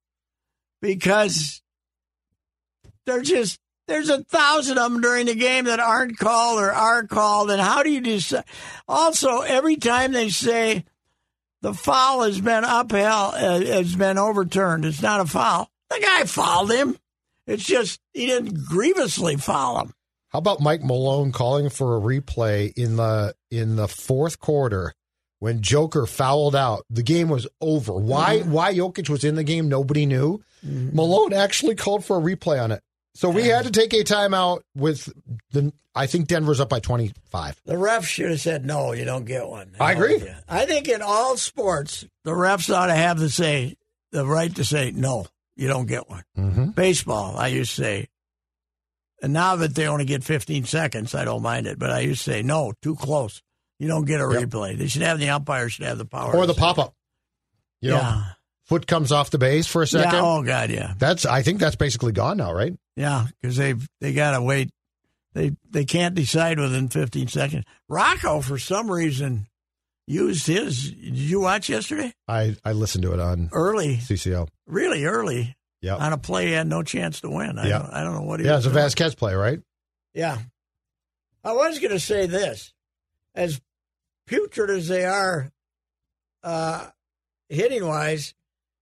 S2: because there's just there's a thousand of them during the game that aren't called or are called. And how do you decide? Also, every time they say the foul has been upheld, uh, has been overturned, it's not a foul. The guy fouled him. It's just he didn't grievously foul him.
S4: How about Mike Malone calling for a replay in the in the fourth quarter when Joker fouled out? The game was over. Why
S2: Mm-hmm.
S4: why Jokic was in the game, nobody knew. Malone actually called for a replay on it. So we had to take a timeout with the. I think Denver's up by twenty-five.
S2: The refs should have said, no, you don't get one.
S4: I agree.
S2: I think in all sports, the refs ought to have the say, the right to say, no, you don't get one.
S4: Mm-hmm.
S2: Baseball, I used to say, and now that they only get fifteen seconds, I don't mind it, but I used to say, no, too close. You don't get a
S4: Yep.
S2: replay. They should have the umpire should have the power.
S4: Or
S2: to
S4: the
S2: say-
S4: pop up. You know,
S2: Yeah.
S4: foot comes off the base for a second.
S2: Yeah. Oh, God, yeah.
S4: That's. I think that's basically gone now, right?
S2: Yeah, because they they got to wait. They they can't decide within fifteen seconds. Rocco, for some reason, used his. Did you watch yesterday?
S4: I I listened to it on
S2: Early,
S4: C C O.
S2: really early,
S4: Yeah.
S2: on a play he had no chance to win. I,
S4: Yeah.
S2: don't, I don't know what he
S4: Yeah,
S2: was
S4: it's a
S2: doing.
S4: Vasquez play, right?
S2: Yeah. I was going to say this. As putrid as they are uh, hitting-wise,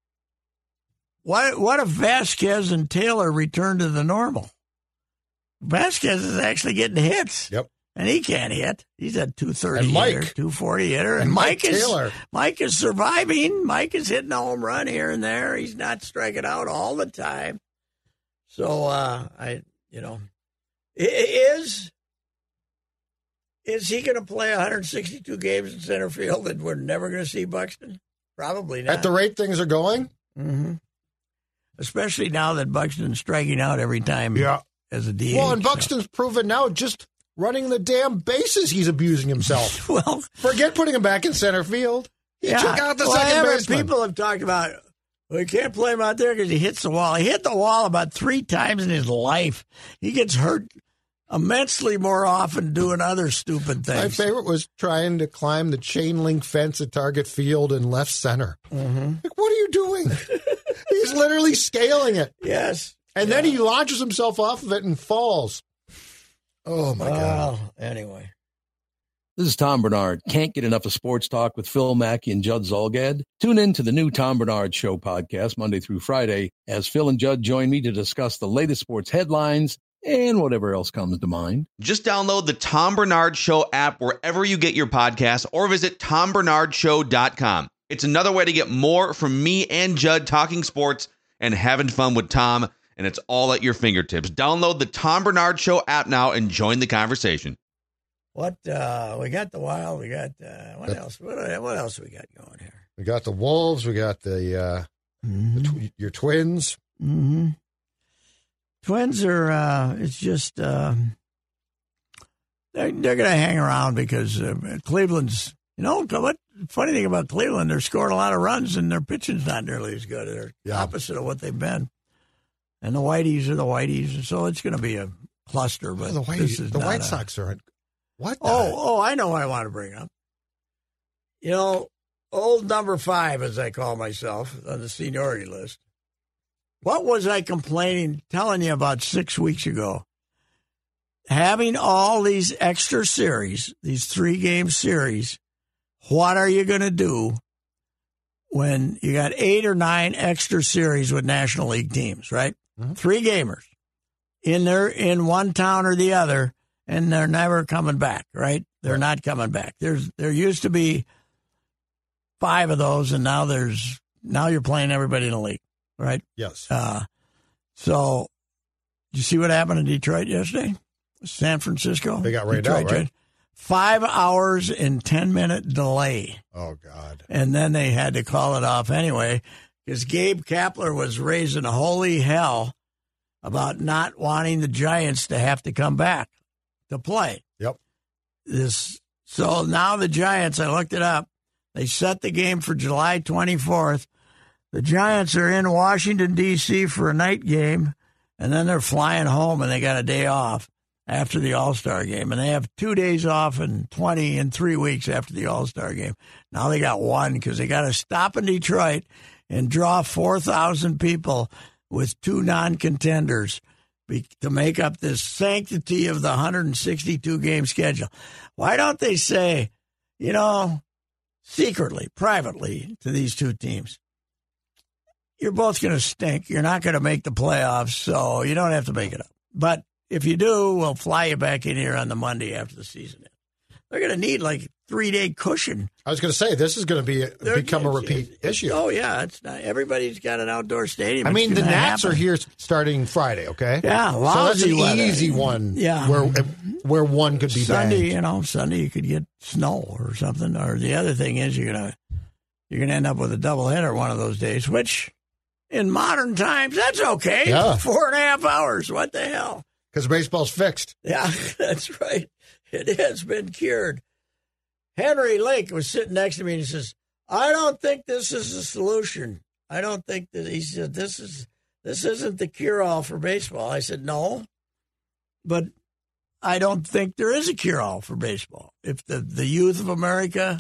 S2: what, what if Vasquez and Taylor return to the normal? Vasquez is actually getting hits.
S4: Yep.
S2: And he can't hit. He's a two thirty
S4: And Mike.
S2: hitter, two forty hitter. And,
S4: And
S2: Mike,
S4: Mike
S2: is
S4: Taylor.
S2: Mike is surviving. Mike is hitting a home run here and there. He's not striking out all the time. So, uh, I, you know, i- is is he going to play one hundred sixty-two games in center field and we're never going to see Buxton? Probably not.
S4: At the rate things are going?
S2: Mm-hmm. Especially now that Buxton's striking out every time as a D H.
S4: Well, and Buxton's proven now just running the damn bases he's abusing himself.
S2: Well,
S4: forget putting him back in center field. He
S2: yeah.
S4: took out the
S2: well,
S4: second
S2: yeah,
S4: baseman.
S2: People have talked about, well, you can't play him out there because he hits the wall. He hit the wall about three times in his life. He gets hurt immensely more often doing other stupid things.
S4: My favorite was trying to climb the chain link fence at Target Field in left center.
S2: Mm-hmm.
S4: Like, what are you doing? He's literally scaling it.
S2: Yes.
S4: And
S2: yeah.
S4: then he launches himself off of it and falls. Oh, my God.
S2: Well, anyway.
S6: This is Tom Bernard. Can't get enough of sports talk with Phil Mackey and Judd Zolgad? Tune in to the new Tom Bernard Show podcast Monday through Friday as Phil and Judd join me to discuss the latest sports headlines and whatever else comes to mind.
S7: Just download the Tom Bernard Show app wherever you get your podcasts or visit tom bernard show dot com. It's another way to get more from me and Judd talking sports and having fun with Tom, and it's all at your fingertips. Download the Tom Bernard Show app now and join the conversation.
S2: What, uh, we got the Wild, we got, uh, what else? What, what else we got going here?
S4: We got the Wolves. We got the, uh,
S2: Mm-hmm.
S4: the tw- your Twins.
S2: Mm-hmm. Twins are, uh, it's just, uh, they're, they're going to hang around because uh, Cleveland's, you know, what funny thing about Cleveland, they're scoring a lot of runs and their pitching's not nearly as good. They're
S4: Yeah.
S2: opposite of what they've been. And the Whiteys are the Whiteys, and so it's going to be a cluster. But
S4: Oh, the White,
S2: this is
S4: the
S2: not
S4: White
S2: a-
S4: Sox are. What? the-
S2: Oh, oh, I know what I want to bring up. You know, old number five, as I call myself, on the seniority list. What was I complaining, telling you about six weeks ago? Having all these extra series, these three-game series, what are you going to do when you got eight or nine extra series with National League teams, right?
S4: Mm-hmm.
S2: Three gamers in their in one town or the other, and they're never coming back, right? They're
S4: Right.
S2: not coming back. There's there used to be five of those, and now there's now you're playing everybody in the league, right?
S4: Yes.
S2: Uh, so, did you see what happened in Detroit yesterday? San Francisco.
S4: They got rained
S2: Detroit,
S4: out, right?
S2: Five hours and ten minute delay,
S4: Oh, God.
S2: and then they had to call it off anyway because Gabe Kapler was raising holy hell about not wanting the Giants to have to come back to play.
S4: Yep.
S2: This so now the Giants, I looked it up, they set the game for July twenty-fourth. The Giants are in Washington, D C for a night game, and then they're flying home, and they got a day off after the All-Star game. And they have two days off and twenty and three weeks after the All-Star game. Now they got one because they got to stop in Detroit and draw four thousand people with two non-contenders be, to make up this sanctity of the one hundred sixty-two game schedule. Why don't they say, you know, secretly, privately to these two teams, you're both going to stink. You're not going to make the playoffs, so you don't have to make it up. But if you do, we'll fly you back in here on the Monday after the season ends. They're going to need like three-day cushion.
S4: I was going to say, this is going to be a,
S2: They're-
S4: become a
S2: it's-
S4: repeat
S2: it's-
S4: issue.
S2: Oh, yeah. It's not, everybody's got an outdoor stadium.
S4: I
S2: It's
S4: mean, the
S2: gonna
S4: Nats
S2: happen.
S4: are here starting Friday, okay?
S2: Yeah,
S4: So that's an
S2: lousy weather.
S4: easy one
S2: Yeah.
S4: where where one could be
S2: Sunday,
S4: banged.
S2: you know, Sunday you could get snow or something. Or the other thing is you're gonna you're gonna end up with a doubleheader one of those days, which in modern times that's okay.
S4: Yeah.
S2: Four and a half hours. What the hell?
S4: Because baseball's fixed.
S2: Yeah, that's right. It has been cured. Henry Lake was sitting next to me and he says, I don't think this is the solution. I don't think that he said this is this isn't the cure all for baseball. I said, no. But I don't think there is a cure all for baseball. If the, the youth of America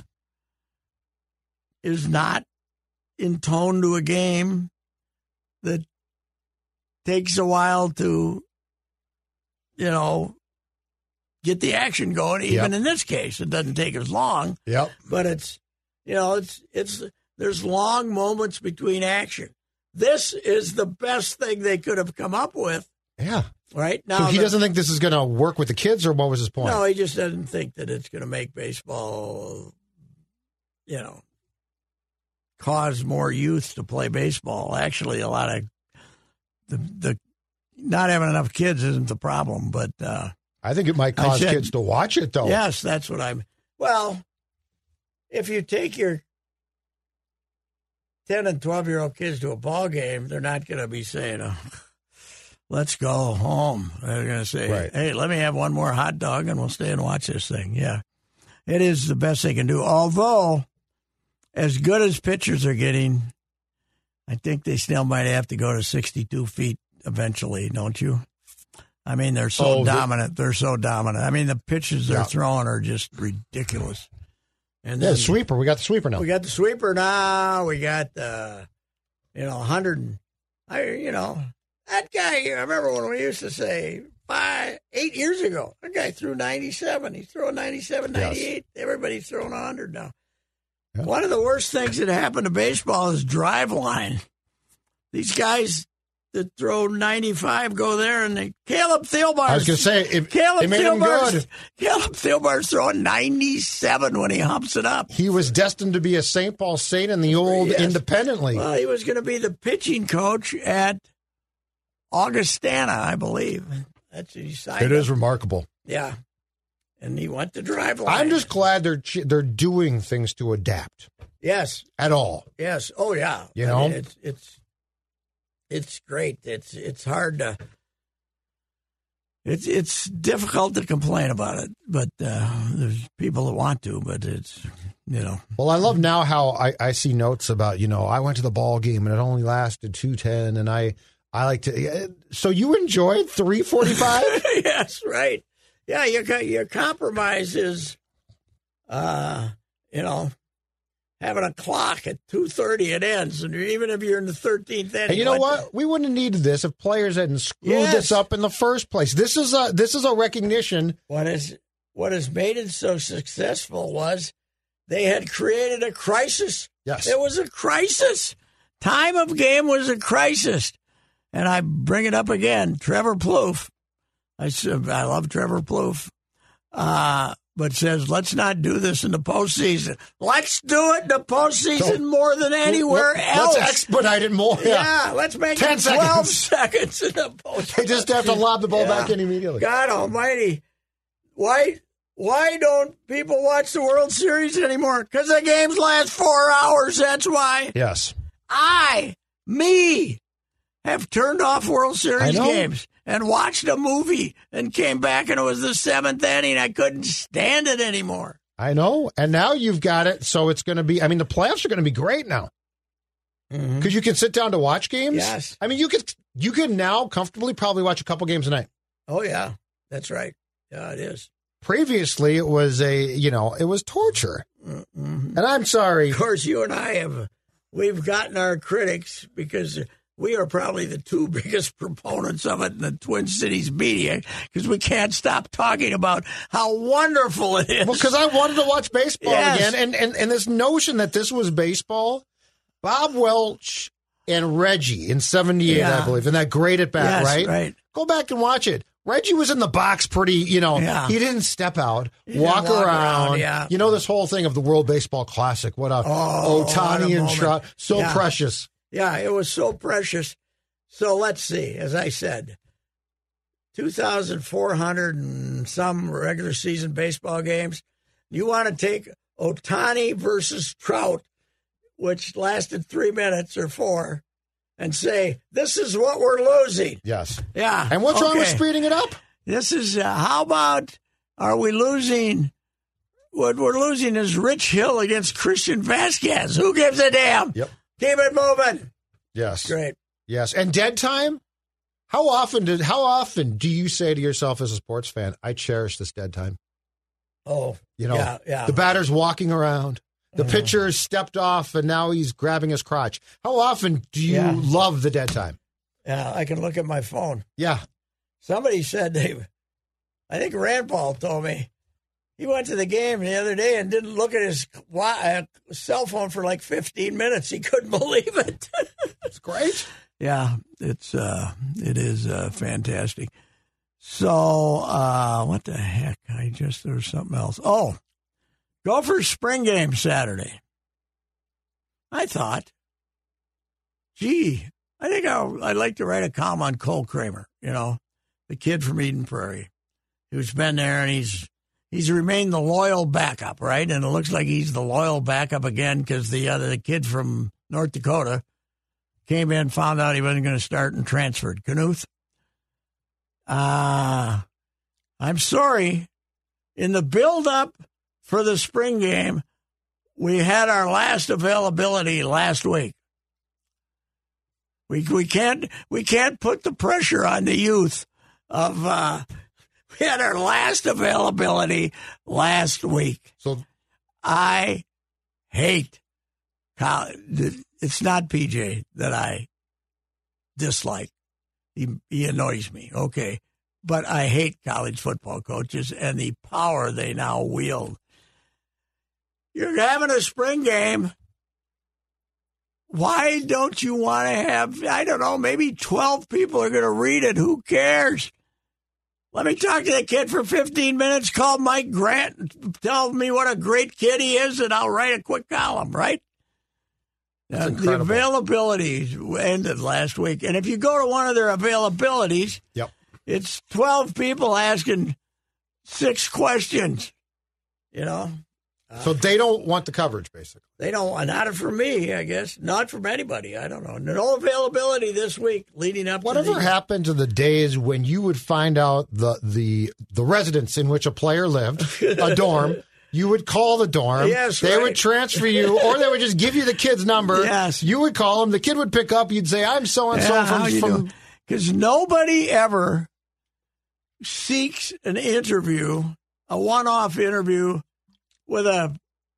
S2: is not in tone to a game that takes a while to, you know, get the action going. Even
S4: Yep.
S2: in this case, it doesn't take as long,
S4: Yep.
S2: but it's, you know, it's, it's, there's long moments between action. This is the best thing they could have come up with
S4: Yeah.
S2: Right now,
S4: So he
S2: the,
S4: doesn't think this is going to work with the kids, or what was his point?
S2: No, he just doesn't think that it's going to make baseball, you know, cause more youth to play baseball. Actually, a lot of the the not having enough kids isn't the problem, but uh,
S4: I think it might cause
S2: said,
S4: kids to watch it, though.
S2: Yes, that's what I'm. Well, if you take your ten and twelve year old kids to a ball game, they're not going to be saying, oh, let's go home. They're going to say,
S4: right.
S2: Hey, let me have one more hot dog and we'll stay and watch this thing. Yeah, it is the best they can do. Although, as good as pitchers are getting, I think they still might have to go to sixty-two feet eventually, don't you? I mean, they're so
S4: oh,
S2: dominant. They're so dominant. I mean, the pitches they're
S4: yeah.
S2: throwing are just ridiculous. And
S4: yeah,
S2: then,
S4: the sweeper. We got the sweeper now.
S2: We got the sweeper now. We got the, you know, one hundred. I, you know, that guy, I remember when we used to say five, eight years ago, that guy threw ninety-seven. He's throwing ninety-seven, ninety-eight. Yes. Everybody's throwing one hundred now. Yeah. One of the worst things that happened to baseball is drive line. These guys that throw ninety-five go there, and they, Caleb Thielbar.
S4: I was going to say, if
S2: Caleb
S4: it made him good.
S2: Caleb Thielbar's throwing ninety-seven when he humps it up.
S4: He was destined to be a Saint Paul Saint in the old
S2: yes.
S4: Independent League.
S2: Well, he was going to be the pitching coach at Augustana, I believe. That's what he signed.
S4: It
S2: up.
S4: is remarkable.
S2: Yeah, and he went to drive line.
S4: I'm just glad they're they're doing things to adapt.
S2: Yes,
S4: at all.
S2: Yes. Oh, yeah.
S4: You
S2: I
S4: know,
S2: mean, it's it's it's great. It's it's hard to. It's it's difficult to complain about it, but uh, there's people that want to. But it's you know.
S4: Well, I love now how I, I see notes about you know I went to the ball game and it only lasted two ten, and I I like to. So you enjoyed three forty five?
S2: Yes, right. Yeah, your your compromise is, uh, you know, having a clock at two thirty it ends, and even if you're in the thirteenth inning.
S4: And you know what?
S2: To,
S4: we wouldn't have needed this if players hadn't screwed
S2: yes.
S4: this up in the first place. This is a this is a recognition.
S2: What is what has made it so successful was they had created a crisis.
S4: Yes,
S2: it was a crisis. Time of game was a crisis, and I bring it up again. Trevor Plouffe. I I love Trevor Plouffe. Uh, but says, let's not do this in the postseason. Let's do it in the postseason so, more than anywhere
S4: let's
S2: else.
S4: Let's expedite it more. Yeah,
S2: yeah let's make
S4: Ten
S2: it twelve
S4: seconds.
S2: seconds in the postseason.
S4: They just have to lob the ball
S2: yeah.
S4: back in immediately.
S2: God almighty. Why, why don't people watch the World Series anymore? Because the games last four hours, that's why.
S4: Yes.
S2: I, me, have turned off World Series games. And watched a movie and came back and it was the seventh inning. I couldn't stand it anymore.
S4: I know. And now you've got it. So it's going to be, I mean, the playoffs are going to be great now. Because mm-hmm. you can sit down to watch games.
S2: Yes.
S4: I mean, you could, you can now comfortably probably watch a couple games a night.
S2: Oh, yeah. That's right. Yeah, it is.
S4: Previously, it was a, you know, it was torture. Mm-hmm. And I'm sorry.
S2: Of course, you and I have, we've gotten our critics because we are probably the two biggest proponents of it in the Twin Cities media because we can't stop talking about how wonderful it is.
S4: Well, because I wanted to watch baseball
S2: yes.
S4: again. And, and, and this notion that this was baseball, Bob Welch and Reggie in seventy-eight, yeah. I believe, and that great at bat,
S2: yes,
S4: right?
S2: right?
S4: Go back and watch it. Reggie was in the box pretty, you know,
S2: yeah.
S4: he didn't step out,
S2: walk
S4: walk, around.
S2: around yeah.
S4: You know, this whole thing of the World Baseball Classic. What a
S2: oh,
S4: Ohtani and Trout. So
S2: yeah.
S4: precious.
S2: Yeah, it was so precious. So let's see, as I said, two thousand four hundred and some regular season baseball games. You want to take Ohtani versus Trout, which lasted three minutes or four, and say, this is what we're losing.
S4: Yes.
S2: Yeah.
S4: And what's
S2: okay.
S4: wrong with speeding it up?
S2: This is, uh, how about, are we losing, what we're losing is Rich Hill against Christian Vasquez. Who gives a damn?
S4: Yep.
S2: Keep it moving.
S4: Yes.
S2: Great.
S4: Yes. And dead time? How often did how often do you say to yourself as a sports fan, I cherish this dead time?
S2: Oh.
S4: You know,
S2: yeah, yeah.
S4: the batter's walking around. The
S2: uh-huh.
S4: pitcher has stepped off and now he's grabbing his crotch. How often do you
S2: yeah.
S4: love the dead time?
S2: Yeah, I can look at my phone.
S4: Yeah.
S2: Somebody said they I think Rand Paul told me he went to the game the other day and didn't look at his uh, cell phone for like fifteen minutes. He couldn't believe it.
S4: It's great.
S2: Yeah, it's uh, it is uh, fantastic. So, uh, what the heck? I just, there was something else. Oh, Gophers spring game Saturday. I thought, gee, I think I'll, I'd like to write a column on Cole Kramer, you know, the kid from Eden Prairie, who's been there, and he's he's remained the loyal backup, right? And it looks like he's the loyal backup again because the other the kid from North Dakota came in, found out he wasn't going to start, and transferred. Knuth. Uh, I'm sorry. In the build-up for the spring game, we had our last availability last week. We we can't we can't put the pressure on the youth of. Uh, we had our last availability last week.
S4: So
S2: I hate college. It's not P J that I dislike. He he annoys me. Okay. But I hate college football coaches and the power they now wield. You're having a spring game. Why don't you want to have, I don't know, maybe twelve people are going to read it. Who cares? Let me talk to the kid for fifteen minutes, call Mike Grant, tell me what a great kid he is, and I'll write a quick column, right? Uh, the availability ended last week. And if you go to one of their availabilities,
S4: yep.
S2: It's twelve people asking six questions, you know. Uh,
S4: so they don't want the coverage, basically.
S2: They don't want, not for me, I guess. Not from anybody. I don't know. No availability this week leading up
S4: Whatever
S2: to the...
S4: happened to the days when you would find out the, the, the residence in which a player lived, a dorm, you would call the dorm.
S2: Yes,
S4: They
S2: right.
S4: would transfer you, or they would just give you the kid's number.
S2: Yes.
S4: You would call him. The kid would pick up. You'd say, I'm so-and-so
S2: Yeah, how you
S4: from... from
S2: doing? Because nobody ever seeks an interview, a one-off interview with a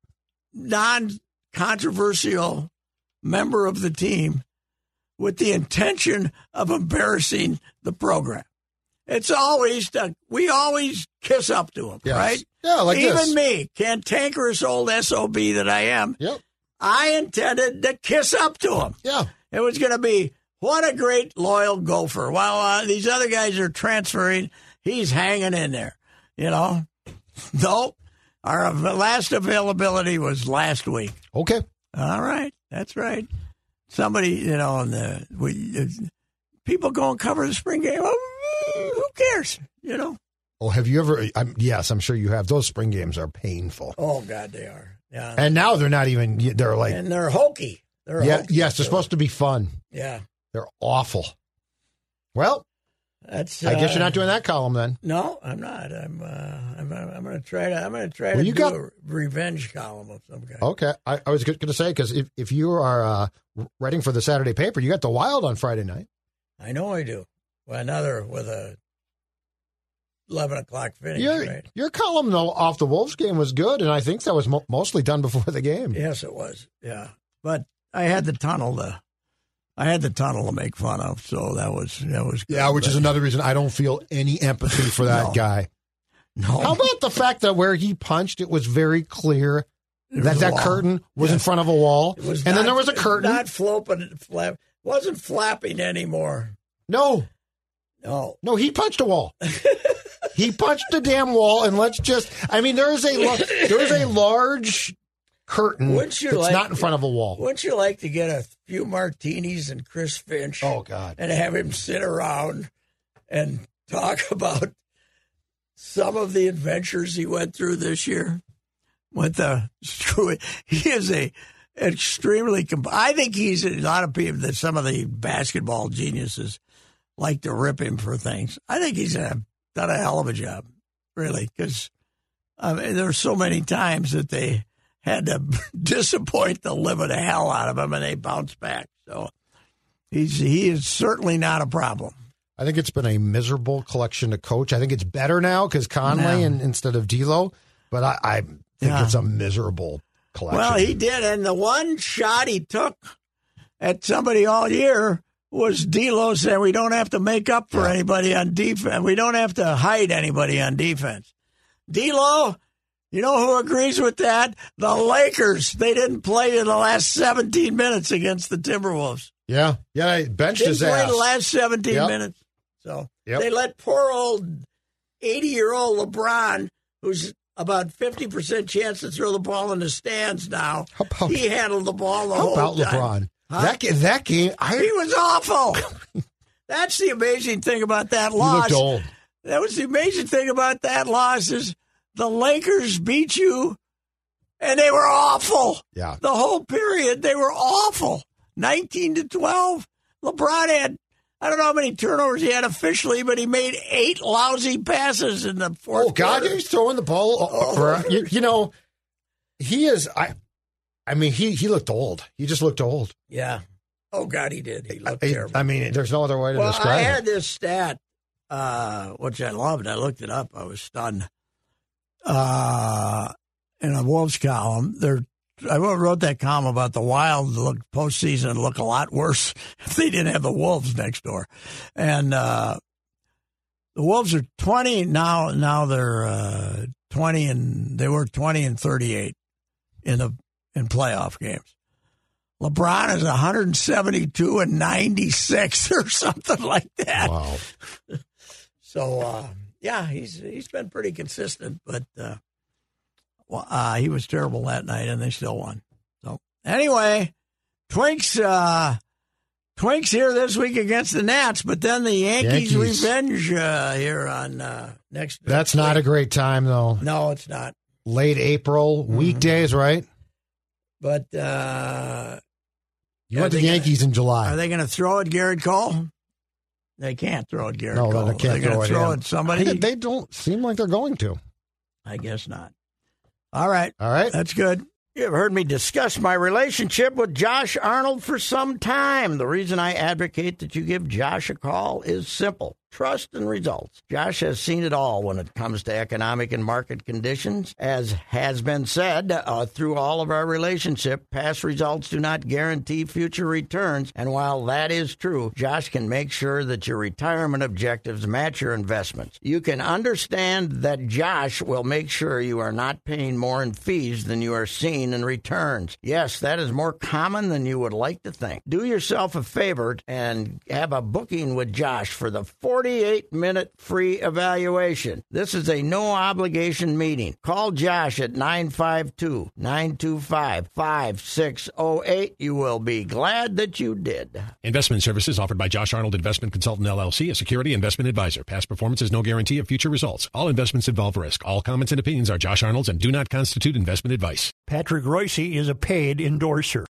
S2: non-controversial member of the team with the intention of embarrassing the program. It's always, the, we always kiss up to them,
S4: Yes.
S2: right?
S4: Yeah, like
S2: Even
S4: this.
S2: me, cantankerous old S O B that I am,
S4: Yep.
S2: I intended to kiss up to him.
S4: Yeah.
S2: It was going to be, what a great loyal Gopher. While uh, these other guys are transferring, he's hanging in there, you know. Nope. Our last availability was last week.
S4: Okay.
S2: All right. That's right. Somebody, you know, in the, we, uh, people go and cover the spring game. Oh, who cares, you know?
S4: Oh, have you ever? I'm, yes, I'm sure you have. Those spring games are painful.
S2: Oh, God, they are. Yeah.
S4: And now they're not even, they're like.
S2: And they're hokey. They're
S4: yeah,
S2: hokey,
S4: yes, they're
S2: so,
S4: supposed to be fun.
S2: Yeah.
S4: They're awful. Well,
S2: That's.
S4: I guess
S2: uh,
S4: you're not doing that column then.
S2: No, I'm not. I'm. Uh, I'm. I'm going to try to. I'm going to try
S4: Well,
S2: to
S4: you
S2: do
S4: got-
S2: a revenge column of some kind.
S4: Okay. I, I was going to say, because if, if you are uh, writing for the Saturday paper, you got the Wild on Friday night.
S2: I know I do. Well, another with a eleven o'clock finish.
S4: Your,
S2: Right?
S4: your column though, off the Wolves game was good, and I think that was mo- mostly done before the game.
S2: Yes, it was. Yeah, but I had the tunnel to. I had the tunnel to make fun of, so that was that was. Good.
S4: Yeah, which
S2: but,
S4: is another reason I don't feel any empathy for that
S2: No.
S4: guy.
S2: No.
S4: How about the fact that where he punched, it was very clear
S2: There
S4: that
S2: was a
S4: that
S2: wall.
S4: curtain was
S2: Yeah.
S4: in front of a wall,
S2: It was
S4: and
S2: not,
S4: then there was a curtain.
S2: Not flopping, flap. Wasn't flapping anymore.
S4: No,
S2: No.
S4: no, he punched a wall. He punched a damn wall, and let's just—I mean, there is a lo- there is a large curtain
S2: Wouldn't you
S4: that's
S2: like-
S4: not in front of a wall.
S2: Wouldn't you like to get a few martinis and Chris Finch?
S4: Oh God!
S2: And have him sit around and talk about some of the adventures he went through this year with the screw. He is a extremely. Comp- I think he's a lot of people that some of the basketball geniuses like to rip him for things. I think he's a, done a hell of a job, really, because I mean, there are so many times that they had to disappoint the living hell out of him, and they bounced back. So he's he is certainly not a problem.
S4: I think it's been a miserable collection to coach. I think it's better now because Conley
S2: No.
S4: and instead of D'Lo, but I, I think
S2: Yeah.
S4: it's a miserable collection.
S2: Well, he did, and the one shot he took at somebody all year was D'Lo saying we don't have to make up for
S4: Yeah.
S2: anybody on defense. We don't have to hide anybody on defense. D'Lo, you know who agrees with that? The Lakers. They didn't play in the last seventeen minutes against the Timberwolves.
S4: yeah, yeah, he benched
S2: Didn't
S4: his
S2: play
S4: ass.
S2: the last seventeen
S4: Yep.
S2: minutes. So
S4: Yep.
S2: They let poor old eighty-year-old LeBron, who's about fifty percent chance to throw the ball in the stands now.
S4: How about,
S2: he handled the ball the
S4: how
S2: whole
S4: about
S2: time.
S4: LeBron?
S2: Huh?
S4: That, that game, I,
S2: he was awful. That's the amazing thing about that
S4: he
S2: loss.
S4: looked old.
S2: That was the amazing thing about that loss is the Lakers beat you, and they were awful.
S4: Yeah.
S2: The whole period, they were awful. nineteen to twelve. LeBron had, I don't know how many turnovers he had officially, but he made eight lousy passes in the fourth
S4: Oh, God,
S2: quarter.
S4: he's throwing the ball.
S2: Oh.
S4: around. You, you know, he is, I I mean, he, he looked old. He just looked old.
S2: Yeah. Oh, God, he did. He looked
S4: I,
S2: terrible.
S4: I mean, there's no other way to
S2: well,
S4: describe
S2: I
S4: it.
S2: had this stat, uh, which I loved. I looked it up. I was stunned. Uh, in a Wolves column, there. I wrote that column about the Wild look postseason look a lot worse if they didn't have the Wolves next door, and uh, the Wolves are twenty now. Now they're uh, twenty and they were twenty and thirty-eight in the in playoff games. LeBron is one hundred seventy-two and ninety-six or something like that.
S4: Wow.
S2: So uh, yeah, he's he's been pretty consistent, but. Uh, Well, uh, he was terrible that night, and they still won. So anyway, Twinks, uh, Twinks here this week against the Nats, but then the Yankees,
S4: Yankees.
S2: revenge uh, here on uh, next.
S4: That's not a great time, though.
S2: No, it's not.
S4: Late April,
S2: Mm-hmm.
S4: weekdays, right?
S2: But uh,
S4: You
S2: are
S4: want the
S2: they
S4: Yankees
S2: gonna,
S4: in July.
S2: Are they going to throw at Garrett Cole? They can't throw at Garrett
S4: no,
S2: Cole.
S4: they can't
S2: They're
S4: throw
S2: going
S4: it
S2: to throw
S4: in.
S2: at somebody.
S4: They don't seem like they're going to.
S2: I guess not. All right.
S4: All right.
S2: That's good. You've heard me discuss my relationship with Josh Arnold for some time. The reason I advocate that you give Josh a call is simple. Trust and results. Josh has seen it all when it comes to economic and market conditions. As has been said, uh, through all of our relationship, past results do not guarantee future returns. And while that is true, Josh can make sure that your retirement objectives match your investments. You can understand that Josh will make sure you are not paying more in fees than you are seeing in returns. Yes, that is more common than you would like to think. Do yourself a favor and have a booking with Josh for the forty-eight minute free evaluation. This is a no-obligation meeting. Call Josh at nine five two, nine two five, five six zero eight. You will be glad that you did.
S8: Investment services offered by Josh Arnold Investment Consultant, L L C, a security investment advisor. Past performance is no guarantee of future results. All investments involve risk. All comments and opinions are Josh Arnold's and do not constitute investment advice.
S9: Patrick Royce is a paid endorser.